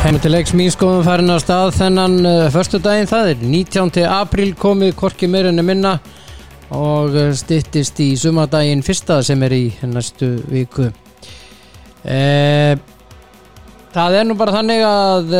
Kemur til leiks mín skoðum farin á stað þennan föstudaginn, það 19. apríl komið hvorki meira en minna og styttist í sumardaginn fyrsta sem í næstu viku. Það nú bara þannig að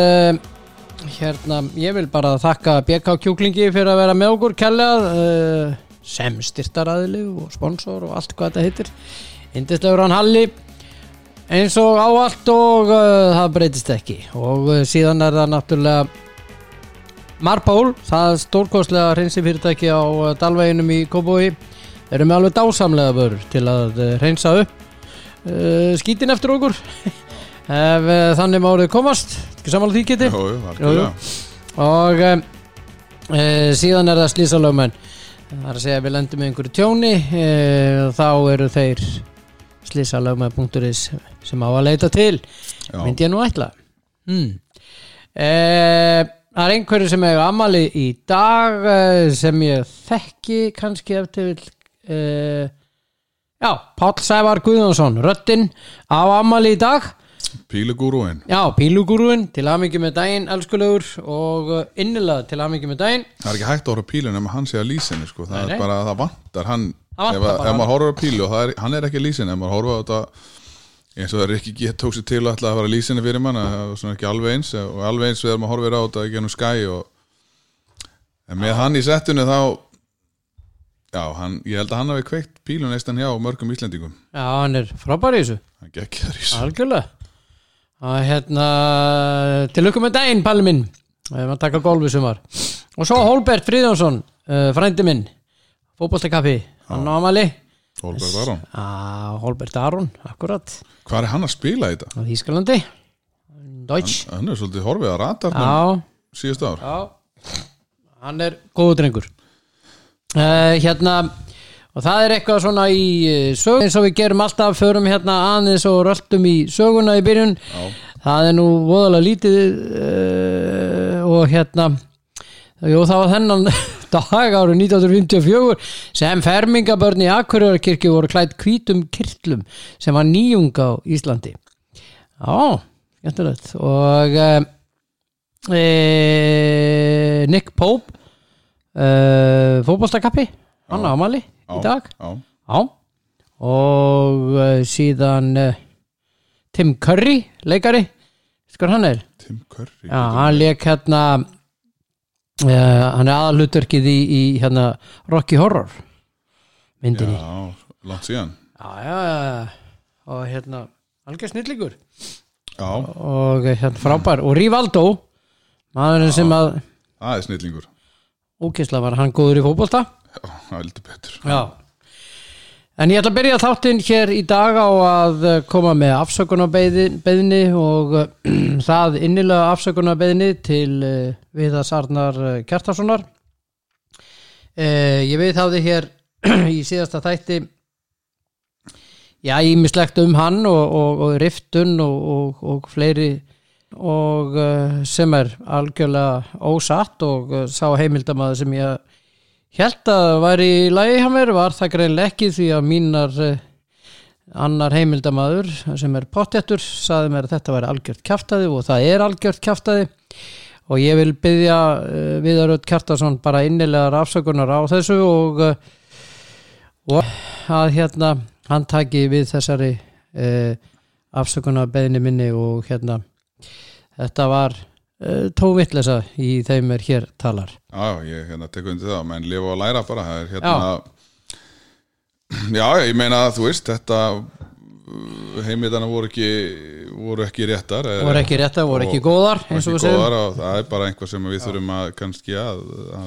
ég vil bara þakka BK Kjúklingi fyrir að vera með okkur kærlega, sem styrktaraðili og sponsor og allt hvað þetta heitir. Yndislegur hann Halli eins og áallt og það breytist ekki og síðan það náttúrulega Marpól, það stórkostlega hreinsifyrirtæki á Dalveginum í Kópavogi, með alveg dásamlega vörur til að hreinsa upp skítin eftir okkur ef þannig má orðið komast, ekki sammála því geti? Jú. Og síðan það slísalögmenn, það að segja að við lendum með einhverju tjóni, þá eru þeir slysalögmenn.is sem á að leita til. Myndi ég nú ætla. Það einhverju sem eiga afmæli í dag sem ég þekki kannski eftir Páll Sævar Guðjónsson, röddinn á afmæli í dag. Pílugúrúin. Já, pílugúrúin, til hamingju með daginn, elskulegur, og innilega til hamingju með daginn. Það ekki hægt að horfa á pílu nema hann sé að lýsinni, sko. Það bara, það vantar hann. Ef maður horfir á pílu og hann ekki lýsinni, ef maður horfir á þetta eins og það ekki tók sér til að fara lýsinni fyrir mann, svona ekki alveg eins og alveg eins við maður horfir á þetta ekki ennum Sky en með hann í settinu þá ég held að hann hafi kveikt pílu neistan hjá mörgum Íslendingum. Já, hann frábær í þessu. Hann gekk þar í þessu. Algjörlega. Til lukku með daginn, Palli minn. Maður taka golf í sumar. Og svo Hólbert Friðjónsson, frændi minn, fótboltakappi, hann á afmæli. Hólbert Aron. Hólbert Aron, akkurat. Hvað hann að spila í þetta? Á Þýskalandi. Deutsch. Hann svolítið horfið að ratarnum síðust ár. Já, hann góður drengur. Og það eitthvað svona í sögun eins og við gerum alltaf, förum aðeins og röltum í söguna í byrjun. Það nú voðalega lítið og það var þennan dag árið 1954 sem fermingabörn í Akureyrarkirkju voru klædd hvítum kirtlum sem var nýjung á Íslandi. Já, skemmtilegt. Og Nick Pope, fótboltakappi, hann á afmæli í dag. Já. Og síðan Tim Curry, leikari, sko hann Tim Curry. Já, hann lék hann aðalhlutverkið í Rocky Horror myndinni. Já, langt síðan. Já. Og algjör snillingur. Já. Og frábær. Og Rivaldo, maðurinn sem að það snillingur. Ógeðslega var hann góður í fótbolta. Já, það vildi betur. Já. En ég ætla að byrja þáttinn hér í dag á að koma með afsökunarbeiðni og það innilega afsökunarbeiðni til Viðars Arnar Kjartanssonar. Ég veit hafði hér í síðasta þætti ýmislegt hann og riftun og fleiri og sem algjörlega ósatt og sá heimildamaður sem ég hélt að væri í lagi hjá mér var það greinilega ekki því að mínar annar heimildamaður sem pottþéttur sagði mér að þetta væri algjört kjaftaði og það algjört kjaftaði og ég vil biðja Viðar Örn Kjartansson bara innilegar afsökunar á þessu og að hann taki við þessari afsökunarbeiðni minni og þetta var tóvitleysa í þeim hér talar. Já, ég tekur undir það, menn lifa og læra bara, það Já, ég meina að þú veist, þetta heimildana voru ekki réttar. Voru ekki góðar, eins og við segjum. Og það bara einhver sem við þurfum að kannski að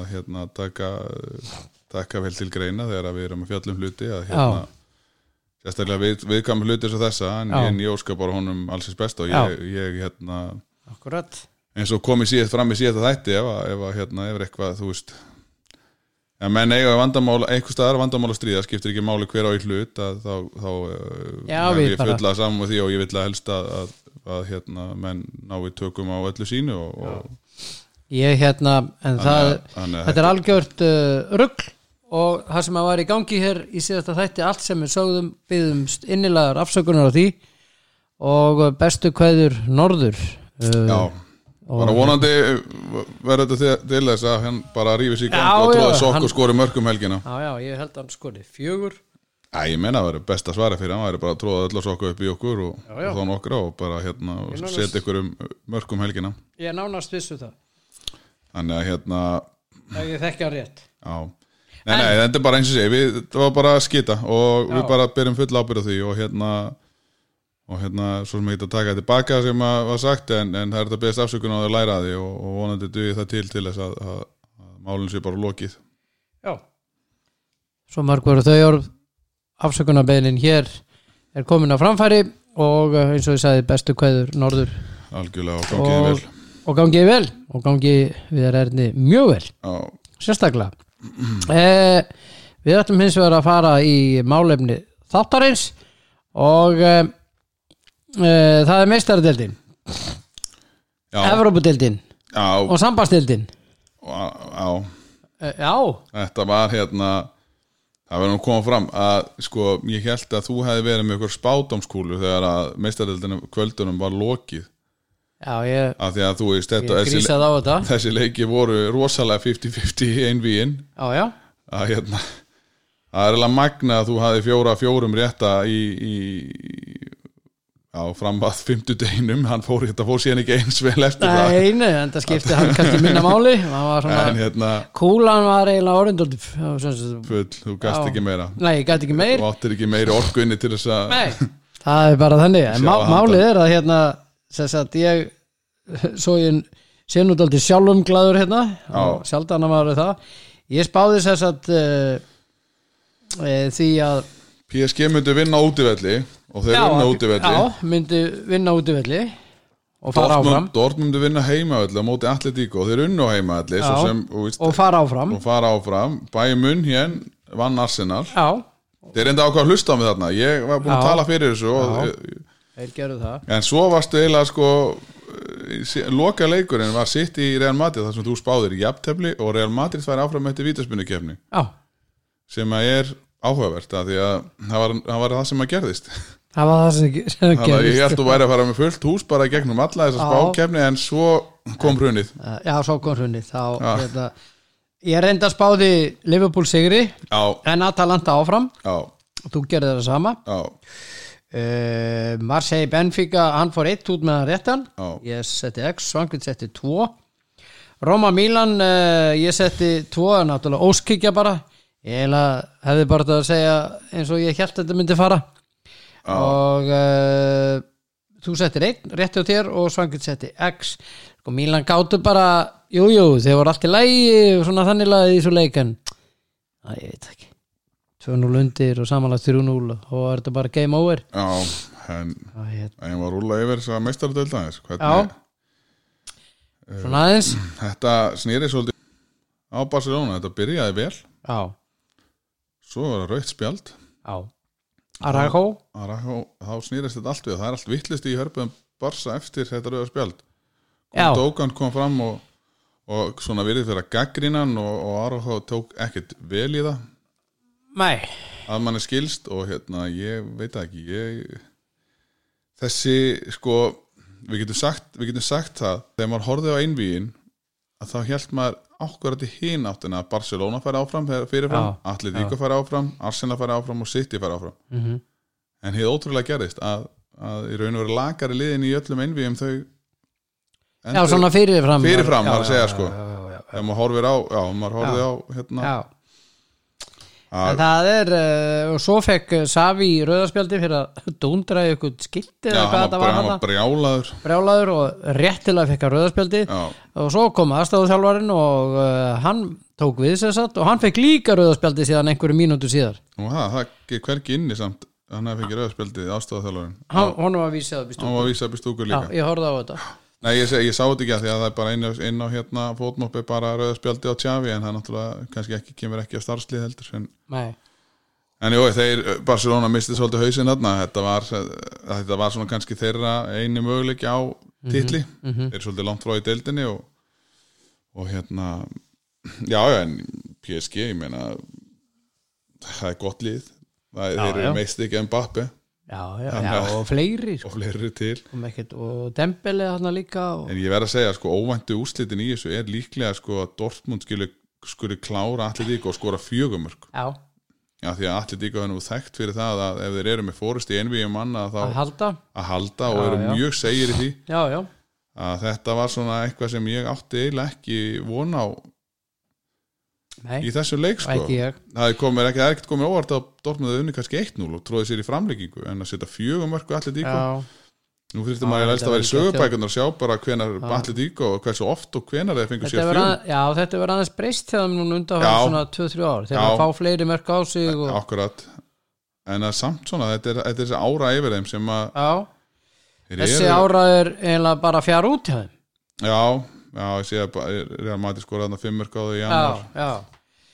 taka vel til greina þegar við erum að fjalla hluti, að sérstaklega viðkvæmur hluti eins og þessa, en ég óska bara honum allsins besta og ég Akkurat. Eins og komið fram í síðasta þætti ef eitthvað, þú veist menn eiga vandamál, einhvers staðar vandamál að stríða, skiptir ekki máli hver á í hlut þá ég fulla saman með því og ég vil að helst að menn nái tökum á öllu sínu og ég en þetta algjört rugl og það sem var í gangi hér í síðasta þætti, allt sem við sögðum biðumst innilegar afsökunar á því og bestu kveður norður. bara vonandi verður þetta til þess að hann bara rífi sig í gang og tróði sokk og skori mörkum helgina já, ég held að hann skori 4 ég menna að það verður besta svari fyrir hann væri bara að tróða öll og sokka upp í okkur og þá nokkra og bara setja ykkur mörkum helgina ég nánast vissu það þannig að ef ég þekki hann rétt nei, þetta er bara eins og sé það var bara að skita og við bara byrjum full ábyrgð á því og svo sem ég get að taka tilbaka sem að var sagt en það er þetta beðist afsökun á að læra því og vonandi dugi það til þess að málinn sé bara lokið já svo mörg voru þau orð afsökunarbeðnin hér er komin á framfæri og eins og ég sagði bestu kveður norður algjörlega og gangiði vel og gangiði við erni mjög vel sérstaklega við ætlum hins vegar að fara í málefni þáttarins og það er meistaradeildin Evrópudeildin og sambandsdeildin já þetta var það verður að koma fram að sko ég held að þú hefði verið með ykkur spádomskúlu þegar að meistaradeildin kvöldunum var lokið af því að þú veist þessi leiki voru rosalega 50-50 einvíin já að það er alveg magna að þú hafði 4-4 rétta fram að 50 deginum hann fór síðan ekki eins vel eftir nei, en það skipti hann kannski minna máli var svona, kúlan var eiginlega orðindótt full, þú gast ekki meira nei, ég gæti ekki meir þú áttir ekki meiri orkunni til þess að nei, það er bara þannig en málið er að þess að ég svo ég sé nú dálítið sjálfumglaður og sjaldan að maður það ég spáði þess að því að PSG myndi vinna útivelli og þeir vinna útivelli myndi vinna útivelli og fara áfram Dortmund myndi vinna heimavelli á móti Atletico og þeir unnu heimavelli og fara áfram Bayern München vann Arsenal þeir enda ákvað að hlusta á mig þarna ég var búin að tala fyrir þessu þeir gerðu það en svo varstu eiginlega loka leikurinn var sitt í Real Madrid þar sem þú spáðir í jafntefli og Real Madrid færi áfram eftir vítaspyrnukeppni sem að áhugavert að því að það var það sem að gerðist það var það sem gerðist ég held að þú væri að fara með fullt hús bara gegnum alla þessar spákeppni en svo kom hrunið svo kom hrunið ég reyndi að spáði Liverpool sigri en Atalanta áfram og þú gerði það sama Marseille Benfica hann fór 1 út með réttan ég setti X, Svangvít setti 2 Roma Milan ég setti 2 náttúrulega óskikja bara ég hefði bara að segja eins og ég held að þetta myndi fara og þú settir 1 rétti á þér og Svangvít setti X sko Milan gátu bara þeir voru allt í lagi og svona þannig lagði í svo leik en ég veit ekki 2-0 undir og samanlagt 3-0 og er þetta bara game over en var rúla yfir þess að meistaradeilda svona aðeins þetta snýri svolítið á Barcelona þetta byrjaði vel svo var það rautt spjald Araujo þá snýrist þetta allt við það er allt vittlist í hörpuðum Barca eftir þetta rauða spjald Dókan kom fram og svona virðið fyrir að gaggrínan og Araujo tók ekkert vel í það nei að manni skilst og ég veit ekki þessi sko við getum sagt það þegar maður horfði á einvígin að þá hélt maður ákvarðandi hinn áttina að Barcelona færi áfram fyrirfram, Atletico færi áfram Arsenal færi áfram og City færi áfram en hið ótrúlega gerðist að í raun og veru lakari liðin í öllum einvígum þau svona fyrirfram maður segja sko þegar maður horfir á en það er og svo fekk Xavi rauðaspjaldi fyrir að dúndra ykkur skilti eða hvað þetta var hann var brjálaður og réttilega fekk að rauðaspjaldi og svo kom aðstæðuþjálfarinn og hann tók við sér satt og hann fekk líka rauðaspjaldi síðan einhverju mínútu síðar það gekk hvergi inni samt hann fekk rauðaspjaldi aðstæðuþjálfarinn hann var vísað upp í stúku líka ég horfði á þetta nei ég sá þetta ekki að því að það er bara inn á fótmoppi bara rauðaspjaldi á Xavi en það náttúrulega kannski kemur ekki að starfslið heldur en þeir Barcelona misti svolítið hausinn þarna þetta var svona kannski þeirra eini möguleiki á titli þeir eru svolítið langt frá í deildinni og en PSG ég meina það er gott lið þeir eru meist ekki Mbappe og fleiri sko. Og fleiri til og Dembele þarna líka En ég verð að segja, sko, óvæntu úrslitin í þessu líklega, sko, að Dortmund skuli klára Atletico og skora 4 mörk Já, því að Atletico er nú þekkt fyrir það að ef þeir eru með fórust í einvíum manna þá að halda og eru mjög segir í því að þetta var svona eitthvað sem ég átti eiginlega ekki vona á í þessu leik sko. Það er ekkert komið óvart að Dortmund unni kannski 1-0 og tróði sér í framleggingu en að setja 4 mörku Atletico Nú þurfti maður helst að vera í sögubækunar og sjá bara hvenar Atletico og hversu oft og hvenar þeir fengur sér 4 Já, þetta verður aðeins breyst þegar þeim núna undan svona 2-3 ár þegar það fá fleiri mörk á sig Akkurat, en að samt svona þetta er þessi ára yfir þeim sem að Þessi ára er eiginlega bara fjár út hjá þeim Já, ég sé að Real Madrid skoraði þarna 5 mörk á þau í janúar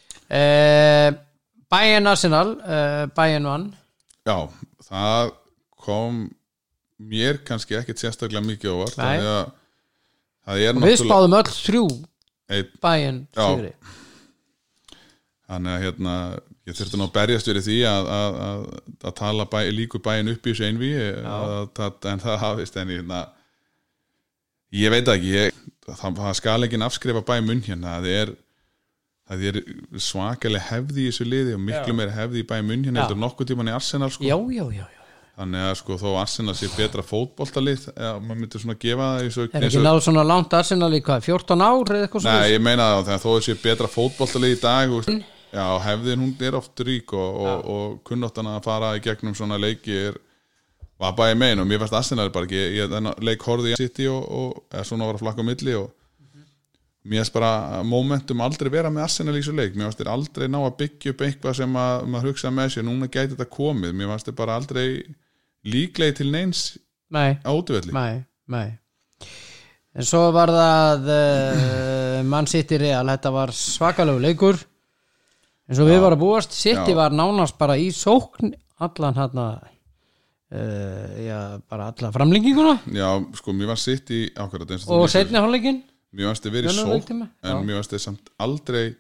Bayern Arsenal Bayern vann Já, það kom mér kannski ekkert sérstaklega mikið ávart og við spáðum öll 3 Bayern sigri Þannig að ég þurfti nú að berjast fyrir því að tala líku Bayern upp í þessu einvíi en það hafist en ég veit ekki það skal ekki afskrifa Bayern München það er svakalega hefði í þessu liði og miklu meira hefði í Bayern München heldur nokkuð tíman í Arsenal sko. Já Þannig að sko þó Arsenal sé betra fótboltalið maður myndi svona gefa það ekki náðu svona langt Arsenal í hvað 14 ár eða eitthvað Nei, ég meina það þegar þó sé betra fótboltalið í dag já, hefðin hún oft rík og kunnáttan að fara í gegnum svona leiki var bara ég mein og mér fannst Arsenal bara ekki ég leik horfði í City og svona var að flakka á milli og mér fannst bara momentum aldrei vera með Arsenal í þessu leik mér fannst þeir aldrei ná að byggja upp eitthvað sem maður hugsa með sér núna gæti þetta komið mér fannst þeir bara aldrei líklegi til neins á útivelli Nei En svo var það Man City Real þetta var svakalegu leikur eins og við varum að búast City var nánast bara í sókn allan bara alla framlenginguna Já, sko, mér var City ákvæmt og seinni hálfleikin mér fannst þeir verið sókn en mér fannst þeir samt aldrei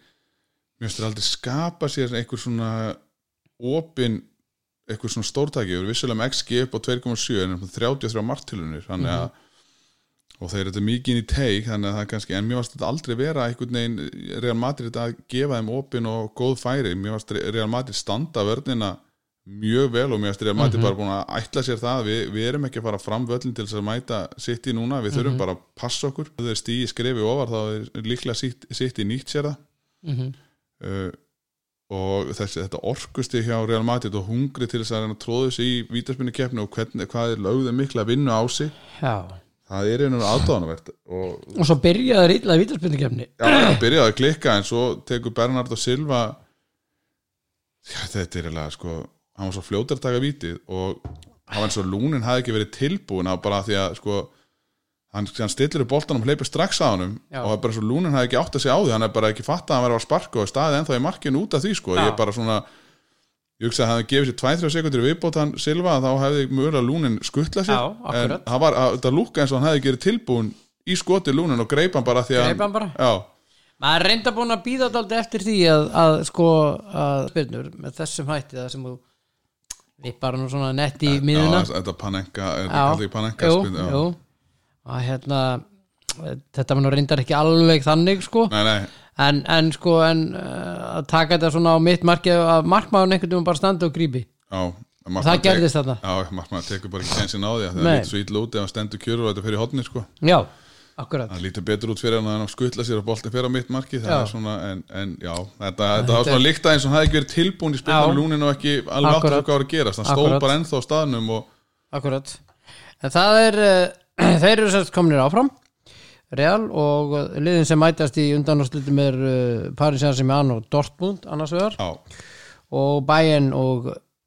skapa sér einhver svona opin eitthvað svona stórtæki, við vissulega með XG upp á 2,7 en 33 marktilraunir þannig að og þeir eru mikið inn í teik þannig að það kannski en mér varst þetta aldrei vera einhvern veginn Real Madrid að gefa þeim opin og góð færi mér varst Real Madrid standa vörnina mjög vel og mér varst Real Madrid bara búin að ætla sér það við erum ekki að fara fram völlin til þess að mæta City núna, við þurfum bara að passa okkur þegar stígi skrefi ofar þá er líklega City nýtt sér það og þetta orkusti hjá Real Madrid og hungri til þess að tróða sig í vítaspyrnukeppni og hvað lögðu mikla vinnu á sig það er einhvern aðdáðanvert og svo byrjaði illa vítaspyrnukeppni það byrjaði að klikka en svo tekur Bernardo Silva þetta er eiginlega sko hann var svo fljótur að taka vítið og hann var eins og Lúnin hafði ekki verið tilbúin bara því að sko hann stillir upp boltanum og hleypur strax á honum og það er bara svo Lúnin hafði ekki átt að segja á því hann er bara ekki fatt að hann verið að sparka og staðið ennþá í markinu út af því sko ég er bara svona ég hugsa að hann hefði gefið sér 2-3 sekundur viðbót hann Silva þá hefði mögulega Lúnin skuttlað sér en það lúkka eins og hann hefði gerið tilbúin í skoti Lúnin og greip hann bara því að maður er reynda búin að býða alltaf eftir því að spyrnur með þessum hætti það sem þú við bara nú svona nett í miðuna þetta Panenka að þetta var nú reyndar ekki alveg þannig sko nei. en að taka þetta svona á mitt marki að markmaðurinn einhvern veginn bara standa og grípi það gerðist þarna markmaður tekur bara ekki sensin á því það lítur svo illa út ef hann stendur kjörur og þetta fyrir hodni sko já, akkurat það lítur betur út fyrir hann að skutla sér og boltin fyrir á mitt marki það er svona en já þetta var svona líkt aðeins og hann hefði ekki verið tilbúin í spilnum Lúnin og ekki alveg áttur hvað var að gerast hann stóð bara ennþá á staðnum akkurat en það er þeir eru sérst kominir áfram Real og liðin sem mætast í undanúrslitum er Paris Saint-Germain og Dortmund annars vegar og Bayern og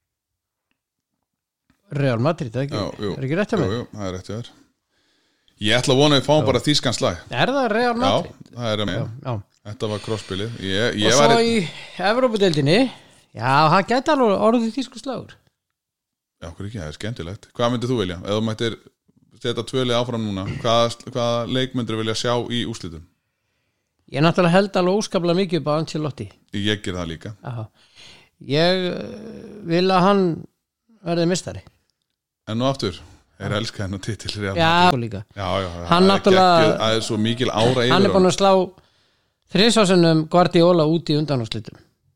Real Madrid er ekki rétt hjá mig? Jú, það er rétt hjá þér ég ætla að vona að við fáum bara þýskan slag er það Real Madrid? Já, það er með þetta var crossbilið og svo í Evrópudeildinni já, það gæti alveg orðið þýsku slagur já, hvað ekki, það er skemmtilegt hvað myndir þú vilja, ef þú mættir setja 2 lið áfram núna hvaða leikmyndir vilja sjá í úrslitum ég náttúrulega held alveg óskaplega mikið upp á Ancelotti ég ger það líka ég vil að hann verði mistari En nú aftur elska hennar titil Real Madrid. Já, hann náttúrulega það svo mikil ára yfir hann búin að slá 3 sinnum Guardiola út í undanúrslitum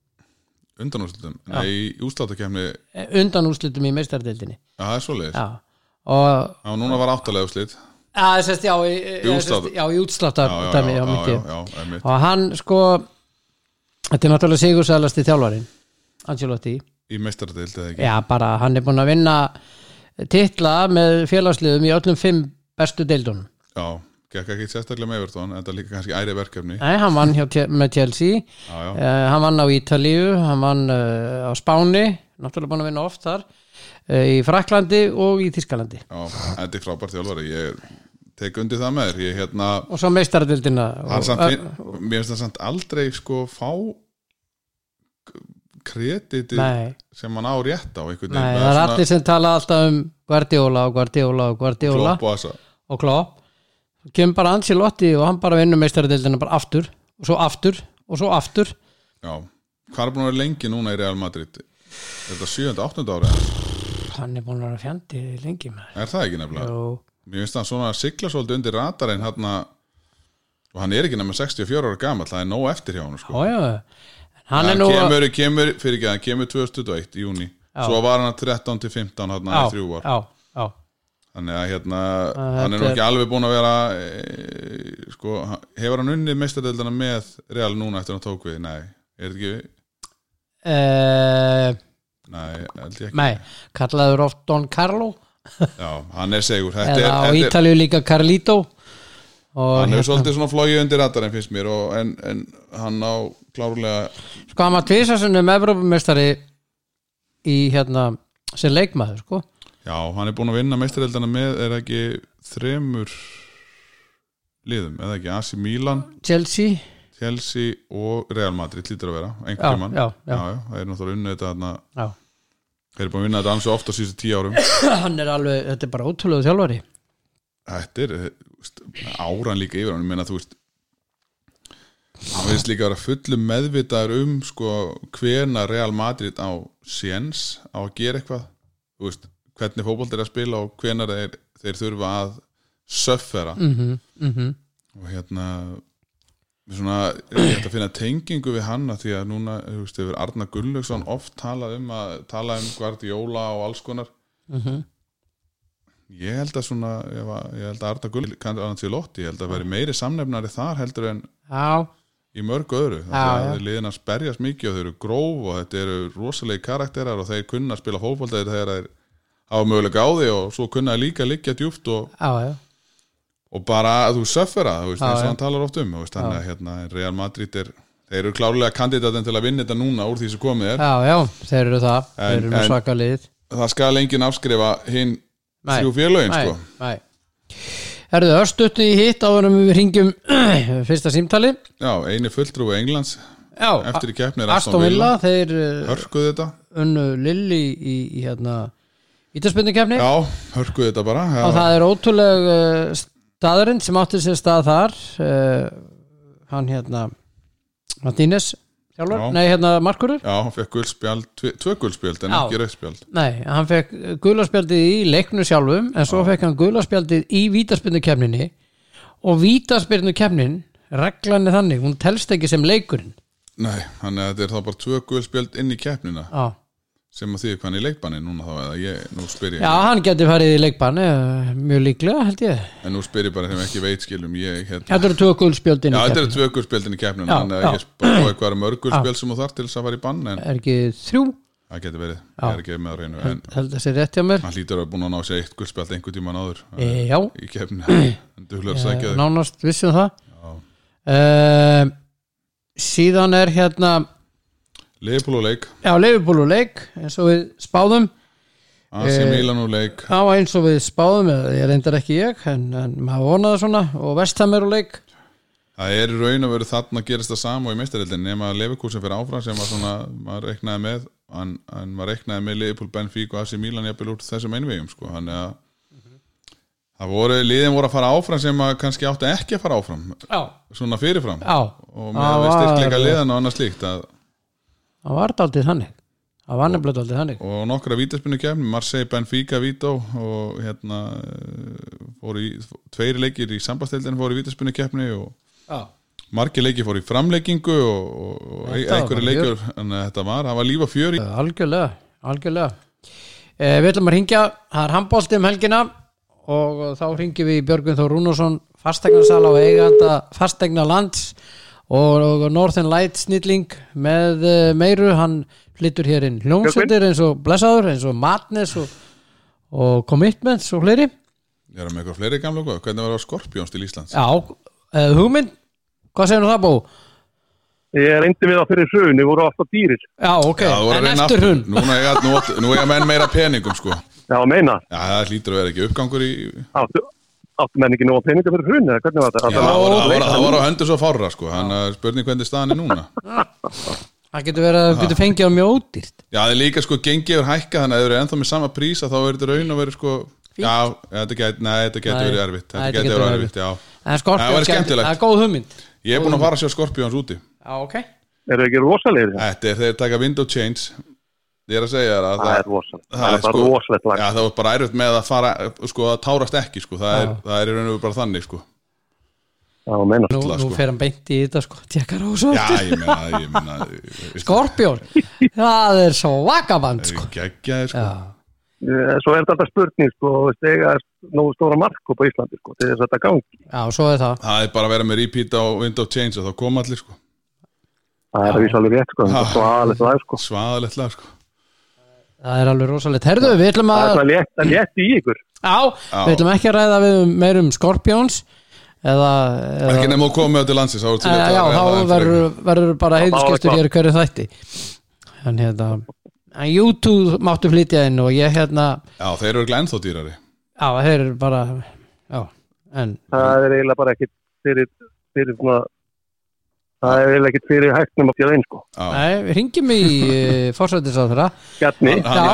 nei, í úrslitakefni undanúrslitum í meistaradeildinni það svoleiðis og núna var 8 úrslit í útsláttar og hann sko þetta er náttúrulega sigursælasti þjálfarinn Ancelotti í meistaradeild eða ekki? Já, bara hann búin að vinna titla með félagsliðum í öllum 5 bestu deildunum. Já, gekk ekki sérstaklega með Everton, en það líka kannski æri verkefni. Nei, hann vann með Chelsea, hann vann á Ítalíu, hann vann á Spáni, náttúrulega búin að vinna oft þar, í Frakklandi og í Þýskalandi. Já, þetta er frábært þjálfari, ég tek undir það með þér, og svo meistaradeildina. Mér finnst það samt aldrei sko fá kreditið sem hann á rétt á einhvern veginn. Nei, það er allir sem tala alltaf Guardiola og Klopp. Kemur bara Ancelotti og hann bara vinnur meistaradeildina bara aftur og svo aftur og svo aftur. Já, hvað er búin að vera lengi núna í Real Madrid? Er þetta 7. 8. ára? Hann er búin að vera fjandi lengi með. Er það ekki nefnilega? Jú. Mér finnst það svona sigla svolítið undir radarinn og hann er ekki nema 64 ára gamall, það er nóg eftir hjá hann sko. Hann kemur 2021 í júni, svo var hann 13 til 15 hann í 3 ár. Þannig að hann er nú ekki alveg búin að vera sko, hefur hann unnið meistaradeildina með Real núna eftir hann tók við? Nei, er þetta ekki Nei, held ég ekki. Nei, kallaður oft Don Carlo. Já, hann er segur. Á Ítalíu líka Carlito. Hann hefur svolítið svona flogið undir radarinn finnst mér en hann á klárlega sko hann var 2 sinnum Evrópumeistari í sem leikmaður sko. Já, hann er búin að vinna meistaradeildina með er ekki 3 liðum, eða ekki AC Milan, Chelsea og Real Madrid lítur að vera einhverjum mann. Já, það er náttúrulega unnið þetta þarna. Já. Þeir eru búin að vinna þetta ansi ofta á síðustu 10 árum. Hann er alveg, þetta er bara ótrúlega þjálfari. Þetta er áran líka yfir hann, ég meina þú veist hann veist líka að vera fullum meðvitaður sko hvena Real Madrid á séns á að gera eitthvað, þú veist hvernig fótbolti er að spila og hvenar þeir þurfa að suffera og svona ég ætla að finna tengingu við hann að því að núna, þú veist, hefur Arnar Gunnlaugsson oft talað um Guardiola og alls konar ég held að svona ég held að Arnar Gunnlaugsson ég held að veri meiri samnefnari þar heldur en í mörg öðru þeir liðin að sperjast mikið og þeir eru gróf og þetta eru rosalegi karakterar og þeir kunna að spila fótbolta þegar þeir hafa mögulega á því og svo kunna líka liggja djúpt og bara að þú söffera eins og hann talar oft þannig að Real Madrid þeir eru klárlega kandidatin til að vinna þetta núna úr því sem komið er. Já, þeir eru það þeir eru með svaka lið. Það skal enginn afskrifa hinn 3 félögin sko. Nei. Herðu örstuðt í hitt áður við ringjum fyrsta símtali. Já, eini fulltrúi Englands eftir í keppni Aston Villa, þeir hörkuðu þetta unnu Lilli í ítalsbyrnukeppni. Já, hörkuðu þetta bara. Já. Og það er ótrúleg staðurinn sem átti sér stað þar hann Martínez sjálfur, Markurur. Já, hann fekk gulspjald, 2 gulspjald en ekki rauðspjald. Nei, hann fekk gulaspjaldið í leiknu sjálfum en svo fekk hann gulaspjaldið í vítaspyrnukeppninni og vítaspyrnukeppnin reglan er þannig, hún telst ekki sem leikurinn. Nei, þannig að þetta er þá bara 2 gulspjald inn í keppnina. Já. Sem að því hvað hann í leikbanni núna þá eða nú spyr ég. Já, hann getur farið í leikbanni mjög líklega held ég. En nú spyr ég bara þegar ekki veit skilum Þetta eru 2 gulspjöldin í keppninu. Já, þetta eru 2 gulspjöldin í keppninu þannig að ég spara hvað er mörg gulspjöld sem þú þarf til þess að fara í bann Er ekki 3? Það getur verið, ég er ekki með að reyna held það sé rétt hjá mér. Hann hlýtur að búin að ná sér 1 gulspjöld einhvern tímann áður í keppninu. Nánast vissum það. Síðan er Liverpool og leik eins og við spáðum AC Milan og leik eins og við spáðum, ég reyndar ekki en maður vonaði svona og West Ham og leik það er í raun að vera þarna að gerast það sama og í meistardeildinni nema að Leverkusen fyrir áfram sem var svona, maður reiknaði með maður reiknaði með Liverpool, Benfica og AC Milan jafnvel úr þessum einvegum sko. Þannig að það liðin voru að fara áfram sem að kannski átti ekki að fara áfram svona fyrirfram og með styrkleika liðan og annað slíkt það var dálítið þannig Það var nefnilega aldrei þannig. Og nokkra vítaspyrnukeppni, Marseille, Benfica, Vito og fóru í 2 leikir í sambandsdeildinni fóru í vítaspyrnukeppni og margir leikir fóru í framleikingu og einhverju leikir, en það var líf og fjör í. Algjörlega. Við ætlum að hringja, það er handbolti helgina og þá hringjum við Björgvin Þór Rúnarsson, fasteignasala og eiganda fasteigna lands og Northern Light snilling með meiru, hann flyttur hér inn hljómsveitir eins og Blessaður, eins og Madness og Commitments og fleiri. Ég með eitthvað fleiri gamla og hvernig var það Scorpions til Íslands? Já, hugmynd, hvað segir það bó? Ég reyndi við það fyrir hrun, ég voru alltaf dýrir. Já, ok, en eftir hrun. Nú eiga menn meira peningum sko. Já, meina. Já, það hlýtur að vera ekki uppgangur í... Áttu menn ekki nóga peninga fyrir hrun, eða hvernig var þetta? Það var á höndu svo fárra sko, hann spurning hvernig staðan er núna. Það getur verið að þú getur fengið á mjög ódýrt. Já, það er líka sko gengið og hækka, þannig að ef þú eru ennþá með sama prís að þá verður þetta raun og verður sko... Já, þetta getur verið erfitt. Þetta getur verið erfitt, já. En Scorpions, það er góð hugmynd. Ég búin að fara að sjá Scorpions úti. Já, ok. Eru þið ekki rosalegir? Þetta þeir taka window change. Ég að segja að það er rosalegt. Það er bara rosalegt lag. Já, það var bara erfitt með að fara, sko, að tárast ekki, sko. Það er í raun og bara þannig, sko. Já, meina. Nú fer hann beint í þetta, sko. Tjekkar á svo aftur. Já, ég meina. Scorpion. Það er svo vakaband, sko. Geggjaði, sko. Svo er þetta spurning, sko, stega nógu stóra mark upp á Íslandi, sko, til þess að þetta gangi. Já, svo er það. Það er bara að vera með repeat á window change og þá koma allir, sko. Það er að vísa alveg rétt, sko. Svaðalegt lag, sko. Það er alveg rosalegt. Herðu, við ætlum að... Það er létt í ykkur. Já, við ætlum ekki að ræða við meir Scorpions eða... Ekki nefnum að koma með til landsins. Já, þá verður bara heiðuskestur hér hverju þætti. En YouTube máttu flytja inn og ég Já, þeir eru ekki ennþá dýrari. Já, þeir eru bara... Já, en... Það er eiginlega bara ekkit fyrir svona... Það er eiginlega ekkit fyrir hægtnum að bjóða einn, sko. Nei, við hringjum í forsætisráðherra. Gjarni.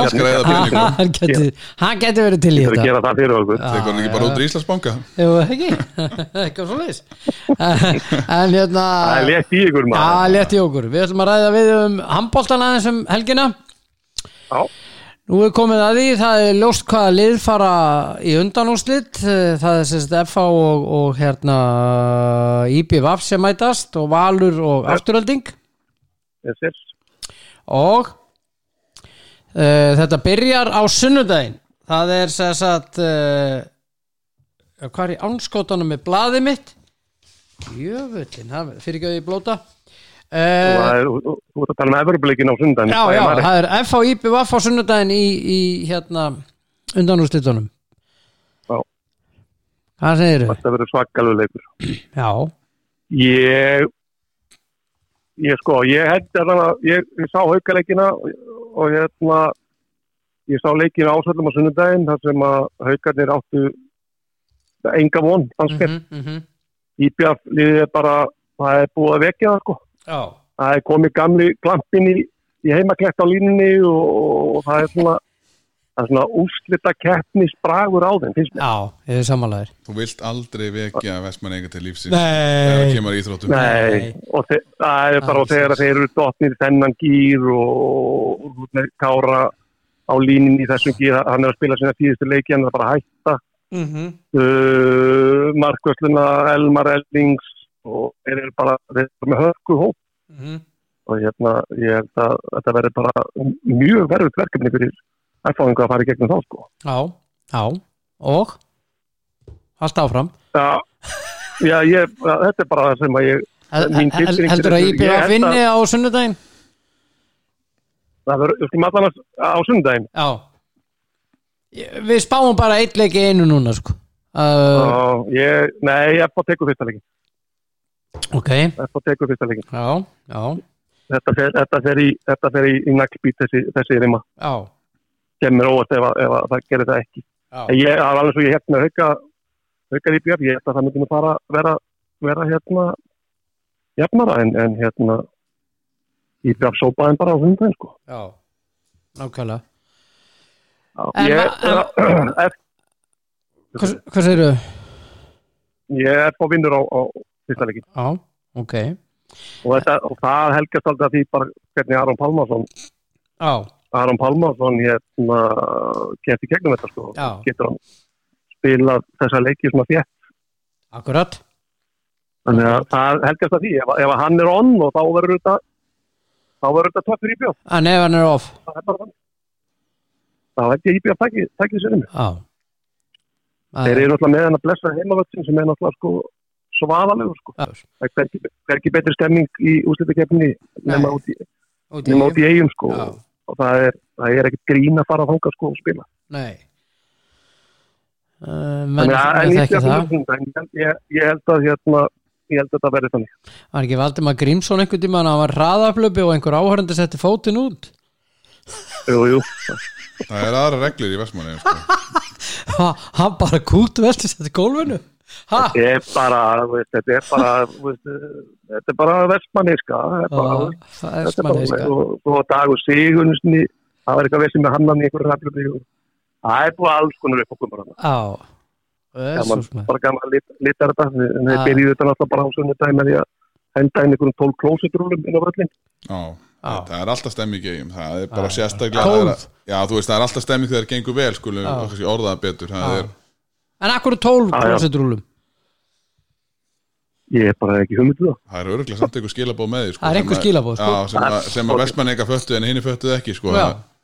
Hann geti verið til í þetta. Það gera það fyrir okkur. Þeir konar ekki bara út í Íslandsbanka. Jú, ekki. Eitthvað svo leis. En Það er létt í ykkur, maður. Já, létt í okkur. Við ætlum að ræða við handboltan aðeins helgina. Já. Nú er komið að því, það er ljóst hvaða lið fara í undanúrslit, það er sérst FH og IBVF sem mætast og Valur og Afturölding. Yes. Og þetta byrjar á sunnudaginn, það er sérst hvað er í ánskótanum með blaðið mitt? Jöfullin, fyrir ekki að ég blóta. Þú ert að tala með Everbleikin á sunnudaginn. Já, það er FH IBVF á sunnudaginn í undanúrslitunum. Já. Hvað segirðu? Það verður svakalega leikur. Já. Ég sá Haukaleikina og ég sá leikina Ásvöllum á sunnudaginn þar sem að Haukarnir áttu enga von, IBVF liðið bara, það er búið að vekja það, sko. Já. Það er komið gamli glampinn í heimaklett á línunni og það er svona úrslita keppnisbragur á þeim, finnst mér. Já, ég er samanlegaður. Þú vilt aldrei vekja Vestmannaeyinga til lífsins. Nei. Þegar kemur í íþróttum. Nei, og það er bara þegar þeir eru dottnir þennan gír og með Kára á línunni í þessum gír, hann er að spila sína síðustu leiki, hann er bara að hætta. Markvörsluna Elmar Ellings og þeir eru bara með hörku hóp og ég held að þetta verður bara mjög verðut verkefni fyrir erfáðingu að fara í gegnum þá, sko. Já, og allt áfram. Já, þetta er bara það sem að ég heldur að IBVF vinni á sunnudaginn? Það verður, skulum allan á sunnudaginn. Já. Við spáum bara eitt leik í einu núna, sko. Nei, ég er bara að teka fyrsta leikin. Ok. Þetta tekur fyrsta leikin. Já. Þetta fer í naglbít þessi rima. Já. Kemur óvart ef það gerir það ekki. Já. Ég er alveg svo ég með Haukar IBVF, ég held að það myndi nú fara vera jafnara en IBVF sópaði bara á hundin, sko. Já. Nákvæmlega. Hvað segirðu? Ég er på vinnur á fyrsta leikin. Já, ok. Og það helgast aldrei að því bara hvernig Aron Pálmarsson Aron Pálmarsson kemst í gegnum þetta sko. Getur hann spilað þessa leiki svona þétt. Akkurat. Þannig að það helgast að því ef hann on og þá verður þetta töffur IBF. En ef hann off? Það bara þannig. Þá held ég IBF tækið sér um. Þeir eru náttúrulega með hann að blessa heimavöldin sem náttúrulega sko svaðalegur sko. Það er ekki betri stemming í úrslitakeppninni nema út í eigum sko. Og það er ekkert grín að fara að þangað sko og spila. Nei. Menn þekki það. Ég held að það verði þannig. Var ekki Valdimar Grímsson einhvern tímann að hann var hraðaflöpi og einhver áhörandi setti fótinn út? Jú. Það er aðra reglur í Vestmannaeyjum sko. Hann bara kútvelti setti gólfinu. Þetta er bara vestmanneyska. Það er vestmanneyska. Og Dagur Sigurðsson, það var eitthvað vesið með hann í einhverju raflubi. Það er búið alls konar upp okkur bara. Bara gaman að lita þetta. En þeir byrjuðu þetta náttúrulega bara á sunnudaginn með því að henda inn einhverjum 12 klósetrúlum inn á völlin. Það er alltaf stemming í eigum. Það er bara sérstaklega. Já, þú veist, það er alltaf stemming þegar það gengur vel, skulum orðaða betur. En akkur 12 klósetrúlum? Ég er bara ekki hugmyndið það. Það er örugglega samt einhver skilabóð með því sko. Það er einhver skilabóð sko. Já, sem að Vestmannaeyingar föttuðu en hinir föttuðu ekki sko.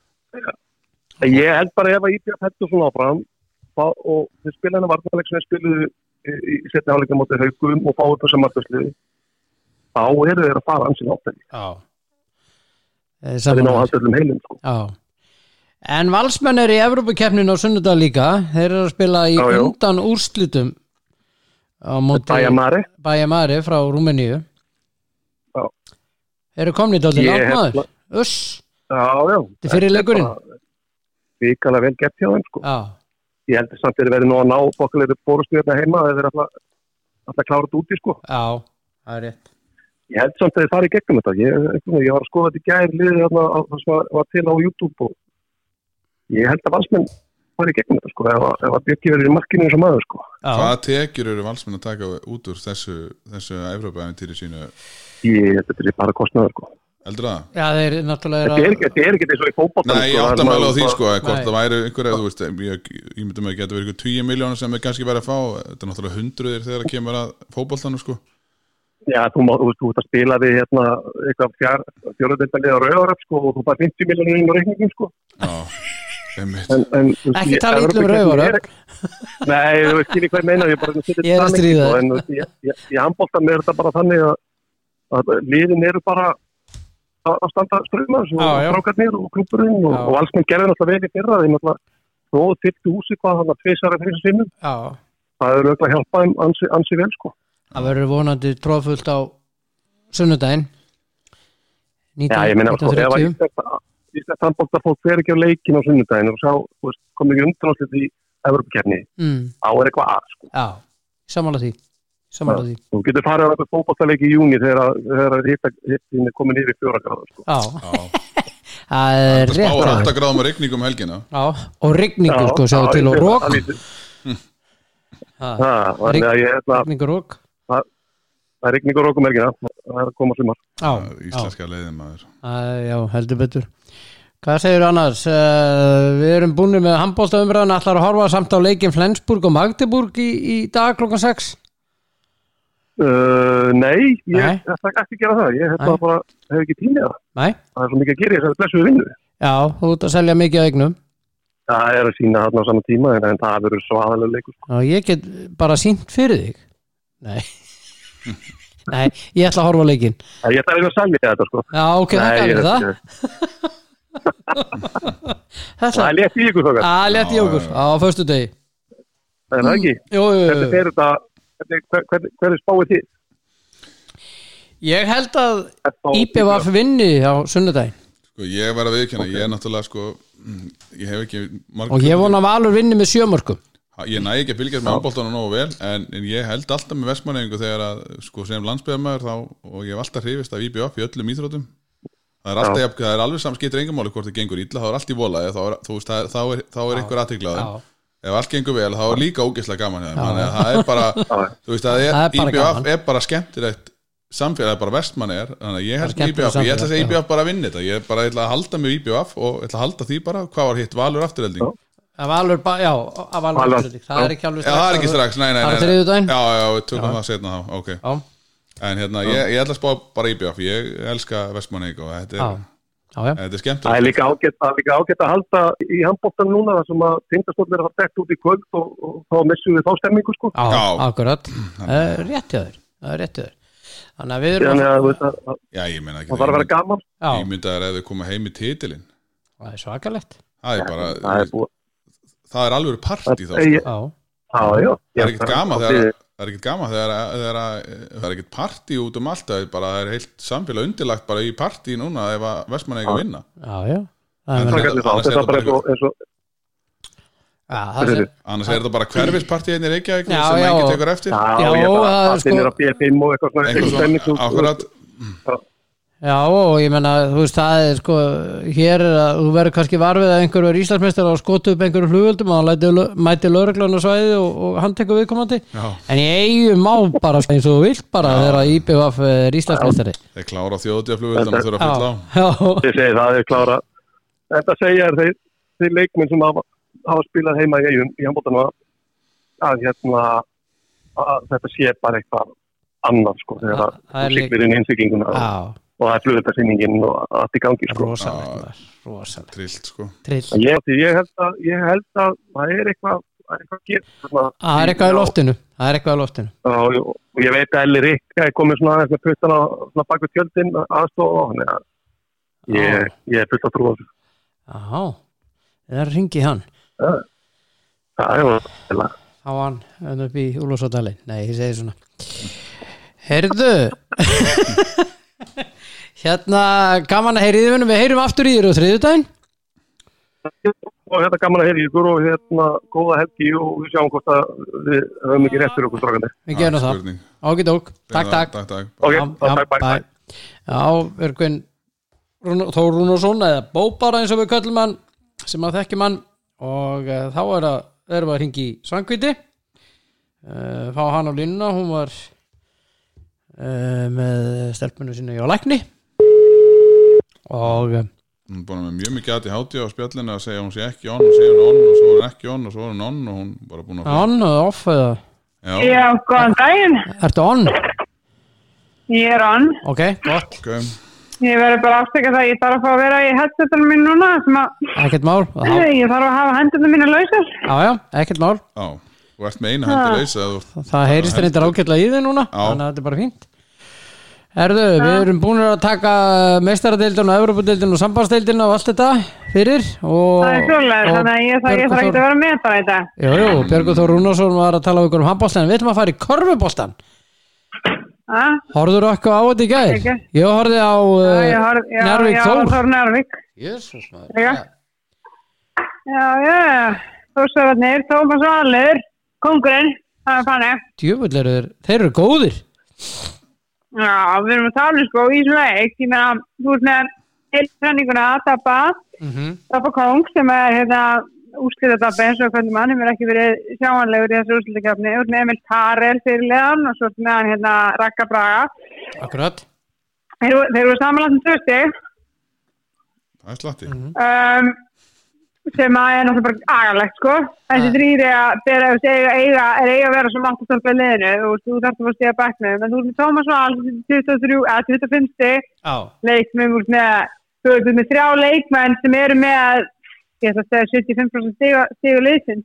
Ég held bara ef að IBF heldur svona áfram og þeir spila hennar varnarleik sem þeir spiluðu í setni hálfleika móti Haugum og fáið þessa markasliði, þá eru þeir að fara ansinn áttæki. Það er ná handöllum heilum sko. En Valsmenn í Evrópukeppninu á sunnudag líka. Þeir eru að spila í undan úrslitum á móti Bæjamari frá Rúmeníu. Eru komnið dálítið langt maður? Þetta fyrir leikurinn. Vikalega vel gett hjá þeim sko. Ég heldur samt þeir verið nú að ná fokkulegri fórustu hérna heima þeir eru alltaf klárat úti sko. Já, það er rétt. Ég held samt að þeir fari í gegnum þetta. Ég var að skoða þetta í gær liðið það sem var til á YouTube og ég held að Valsmenn fari í gegnum þetta sko, ef að Björki verður í markinu eins og maður sko. Hvaða tekjur eru Valsmenn að taka út úr þessu Evrópuævintýri sínu? Þetta er bara kostnaður sko. Heldur það? Já, þeir náttúrulega Þetta er ekki eins og í fótbolta. Nei, ég átta mæla á því sko, hvort það væri einhverja, þú veist, ég myndi með að geta verið 20 milljónir sem við kannski verið að fá, þetta er náttúrulega 100 þegar það kemur að fótboltanum sko. Já, þú ert að spila við eitthvað fjórðudeildalið á Rauðaröf sko og þú bara 50 milljónir inn á reikningum sko. Ekki tala ítlum Rauðaröf. Nei, þú veist ekki hvað ég meina, ég er að stríða þér. Ég handbolta með þetta bara þannig að liðin eru bara að standa strömmar og strákarnir og klúburinn og Valsmenn gerði náttúrulega vel í fyrra þeim náttúrulega þróðu fyrstu húsi hvað hann að 2 sinnum. Það er auðvitað að hjálpa þeim ansi vel sko. Það verður vonandi tróðfullt á sunnudaginn 19:30. Íslensk handboltafólk fer ekki á leikinn á sunnudaginn og sá kom ekki undanúrslit í Evrópukeppni. Á er eitthvað að sko. Já, sammála því. Þú getur farið á eitthvað fótboltaleik í júni þegar hittin er komin yfir 4 gráður sko. Það er rétt. Spáir 8 gráðum og rigningum helgina. Já, og rigningu sko, sjáðu til og rók. Rigningur rók. Það er rigningur rók helgina. Það er að koma sumar. Íslenska leiðin maður. Já, heldur betur. Hvað segir annars? Við erum búin með handboltaumræðan, ætlar að horfa samt á leikinn Flensburg og Magdeburg í dag klokkan 6. Nei, ég ætla ekki að gera það. Ég hef ekki tímið það. Nei. Það er svo mikið að gera, ég sagði blessuðu vinnu. Já, þú ert að selja mikið á eignum. Það er að sína þarna á sama tíma en það verður svaðalega leikur. Já, ég get bara sýnt fyrir þig. Nei. Nei, ég ætla að horfa á leikinn. Ég ætla að selja þetta sko. Já, ok, það gæri það. Það er létt í ykkur þokkar. Það er létt í okkur á föstudegi. Það er það ekki. Jú. Hver er spáið þið? Ég held að IBF vinni á sunnudaginn. Sko, ég var að viðurkenna, ég er náttúrulega sko, ég hef ekki og ég vona að Valur vinni með 7 mörkum. Ég næ ekki að fylgjast með handboltanum nógu vel en ég held alltaf með Vestmannaeyingu þegar að sko sem landsbyggðarmaður þá og ég hef alltaf hrifist af IBF í öllum íþróttum. Það er alveg samskiptir engamáli hvort það gengur illa, þá er allt í volaði, þá er einhver athygli á þeim. Ef allt gengur vel, þá er líka ógeðslega gaman hjá þeim. Þannig að það er bara, þú veist, IBF er bara skemmtilegt samfélagi bara Vestmann þannig að ég held IBF, ég ætla að segja IBF bara að vinna þetta, ég bara ætla að halda mig IBF og ætla að halda því bara, hvað var hitt Valur afturhelding? Valur afturhelding, það er ekki alveg strax. Já, það er ekki strax, nei. Það er þriðjudaginn. Já, við tökum það setna þá, ok. Já. En ég ætla að spá bara IBF, ég elska Vestmann og þetta er skemmtilegt. Það er líka ágætt að halda í handboltanum núna þar sem að Tindastóll er að fara dett út í kvöld og þá missum við þá stemmingu sko. Já, akkurat. Það er rétt hjá þér. Þannig að við erum Já, ég meina ekki það þarf að vera gaman. Ég myndi að ef þau koma heim í titilinn. Það er svakalegt. Það er bara það er alveg partí þá sko. Já. Það er ekkert gaman þegar það er ekkert partí út allt það er heilt samfélag undirlagt bara í partí núna ef að Vestmann eiga að vinna. Já. Það er bara eins og annars er þetta bara hverfispartí í Reykjavík sem enginn tekur eftir. Það er að B5 og eitthvað akkurat. Já, og ég menna, þú veist, það er sko hér þú verður kannski varfið að einhverju er Íslandsmeistar og skotu upp einhverju flugvöldum og hann mæti lögreglan á svæði og hann tekur viðkomandi. En ég eigum má bara eins og þú vilt bara þegar IBF er Íslandsmeistari. Þeir klára þjóðhátíðarflugvöldum og þurfa að fylla á. Þeir segja það, þeir klára. Þetta segja þeir leikmenn sem hafa spilað heima í eigum í handboltanum að þetta sé bara eitthvað annað sko þegar það siglir inn innsiglinguna og það er flugveldarsýningin og allt í gangi sko. Rosalegt. Trillt sko. Ég held að það er eitthvað það er eitthvað í loftinu. Og ég veit að Elli Rikka er komið svona aðeins með puttana svona bak við tjöldin aðstofa og þannig að ég er fullt að trúa þessu. Já, það er hringi hann. Á hann upp í Úlfarsárdali. Nei, ég segi svona. Heyrðu gaman að heyri þið við heyrum aftur í þér á þriðjudaginn og gaman að heyri ykkur og góða helgi og við sjáum hvort að við höfum ekki rétt fyrir okkur strákandi. Við gerum það. Ágætók. Takk. Bye. Já, Björgvin Þór Rúnarsson eða Bóbara eins og við köllum hann sem að þekkjum hann og þá erum við að hringi í Svanhvíti fá hann á línuna, hún var með stelpunum sinni á lækni og hún er búin með mjög mikið aðti hátíð á spjallinu að segja hún sé ekki on og segja hún on og svo er hún ekki on og svo er hún on og hún bara búin að on og off eða Já, góðan daginn. Ertu on? Ég er on. Ok, gott. Ég verður bara afstöka það ég þarf að fá að vera í headsetunum mín núna ekkert mál. Ég þarf að hafa hendunum mína lausar. Já, ekkert mál. Já, þú ert með eina hendi lausa. Það heyrist þér eitthvað ágætlega í þig núna þannig að þetta er bara fínt. Við erum búin að taka meistaradeildin og Evrópudeildin og sambandsdeildin og allt þetta fyrir og það er svolítið, þannig að ég þarf ekki að vera með bara þetta. Jú, Björgur Þór Rúnarsson var að tala um ykkur um handboltan, við ætlum að fara í körfuboltan. Horfðurðu eitthvað á þetta í gær? Ég horfði á Njarðvík Þór. Já, Þór Njarðvík. Jesús maður. Já. Þórsararnir, Tómas Valur, kóngurinn, það er fannig. Djöfull þeir eru góðir. Já, við erum að tala sko í sveik, ég meina, þú ert með heiltræninguna að Tappa Kóng sem er úrslitatabbi eins og hvernig mann hefur ekki verið sjáanlegur í þessu úrslitakeppni, út með Emil Karel fyrirliðan og svo með hann Ragga Braga. Akkurat. Þeir eru samanlagt 2 stig. Það er slatti. Sem að er náttúrulega bara agalegt sko. Þessi 3 eiga að vera svo langt að stolpa í liðinu og þú þarfst að fá stiga bekknum en þú ert með Tómas Val 25 stig leikmenn þú ert með 3 leikmenn sem eru með ég ætla að segja 75% stigu liðsins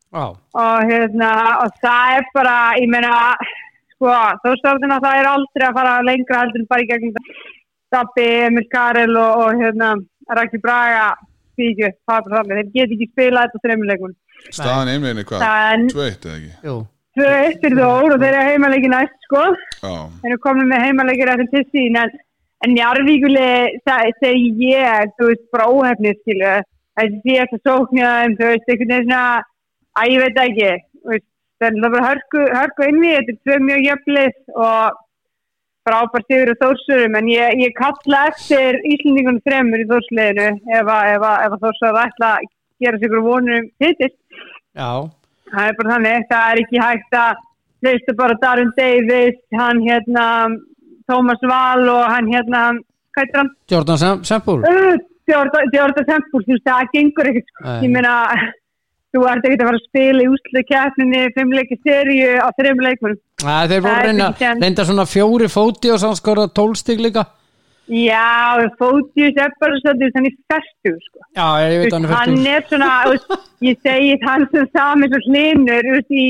og það er bara ég meina sko þú stofnir að það er aldrei að fara lengra heldur en bara í gegnum Dabbi, Emil Karel og Raggi Braga þeir get ekki spila þetta 3 leikum. Staðan einmiðinni hvað? 2-1 eða ekki? Jú. 2-1 fyrir Þór og þeir eru heimaleiki næst sko. Þeir eru komin með heimaleikir eftir til sín en Njarðvíkuli segi ég, þú veist, bara óhefnið skilu. Þessi síðast að sóknja þeim, þú veist, einhvern veginn svona ég veit ekki, það er bara hörku inni, þetta er 2 mjög jöfnlið og frábær sigur á Þórsurum en ég kalla eftir Íslendingunum 3 í Þórsliðinu ef Þórsar ætla að gera sig vonur titil. Já. Það er bara þannig, það er ekki hægt að treysta bara Darren Davis, hann Tómas Val og hann hvað heitir hann? Jordan Semple Jordan Semple, það gengur ekkert sko. Ég meina, þú ert ekkert að fara að spila í úrslitakeppninni 5 leikja seríu á 3 leikmönnum. Þeir voru reynda svona 4 fóti og sann skora 12 stig líka. Já, Fótius bara svolítið þannig ferstur sko. Já, ég veit hann ferstur. Hann svona, ég segi hann sem sami svo hlinur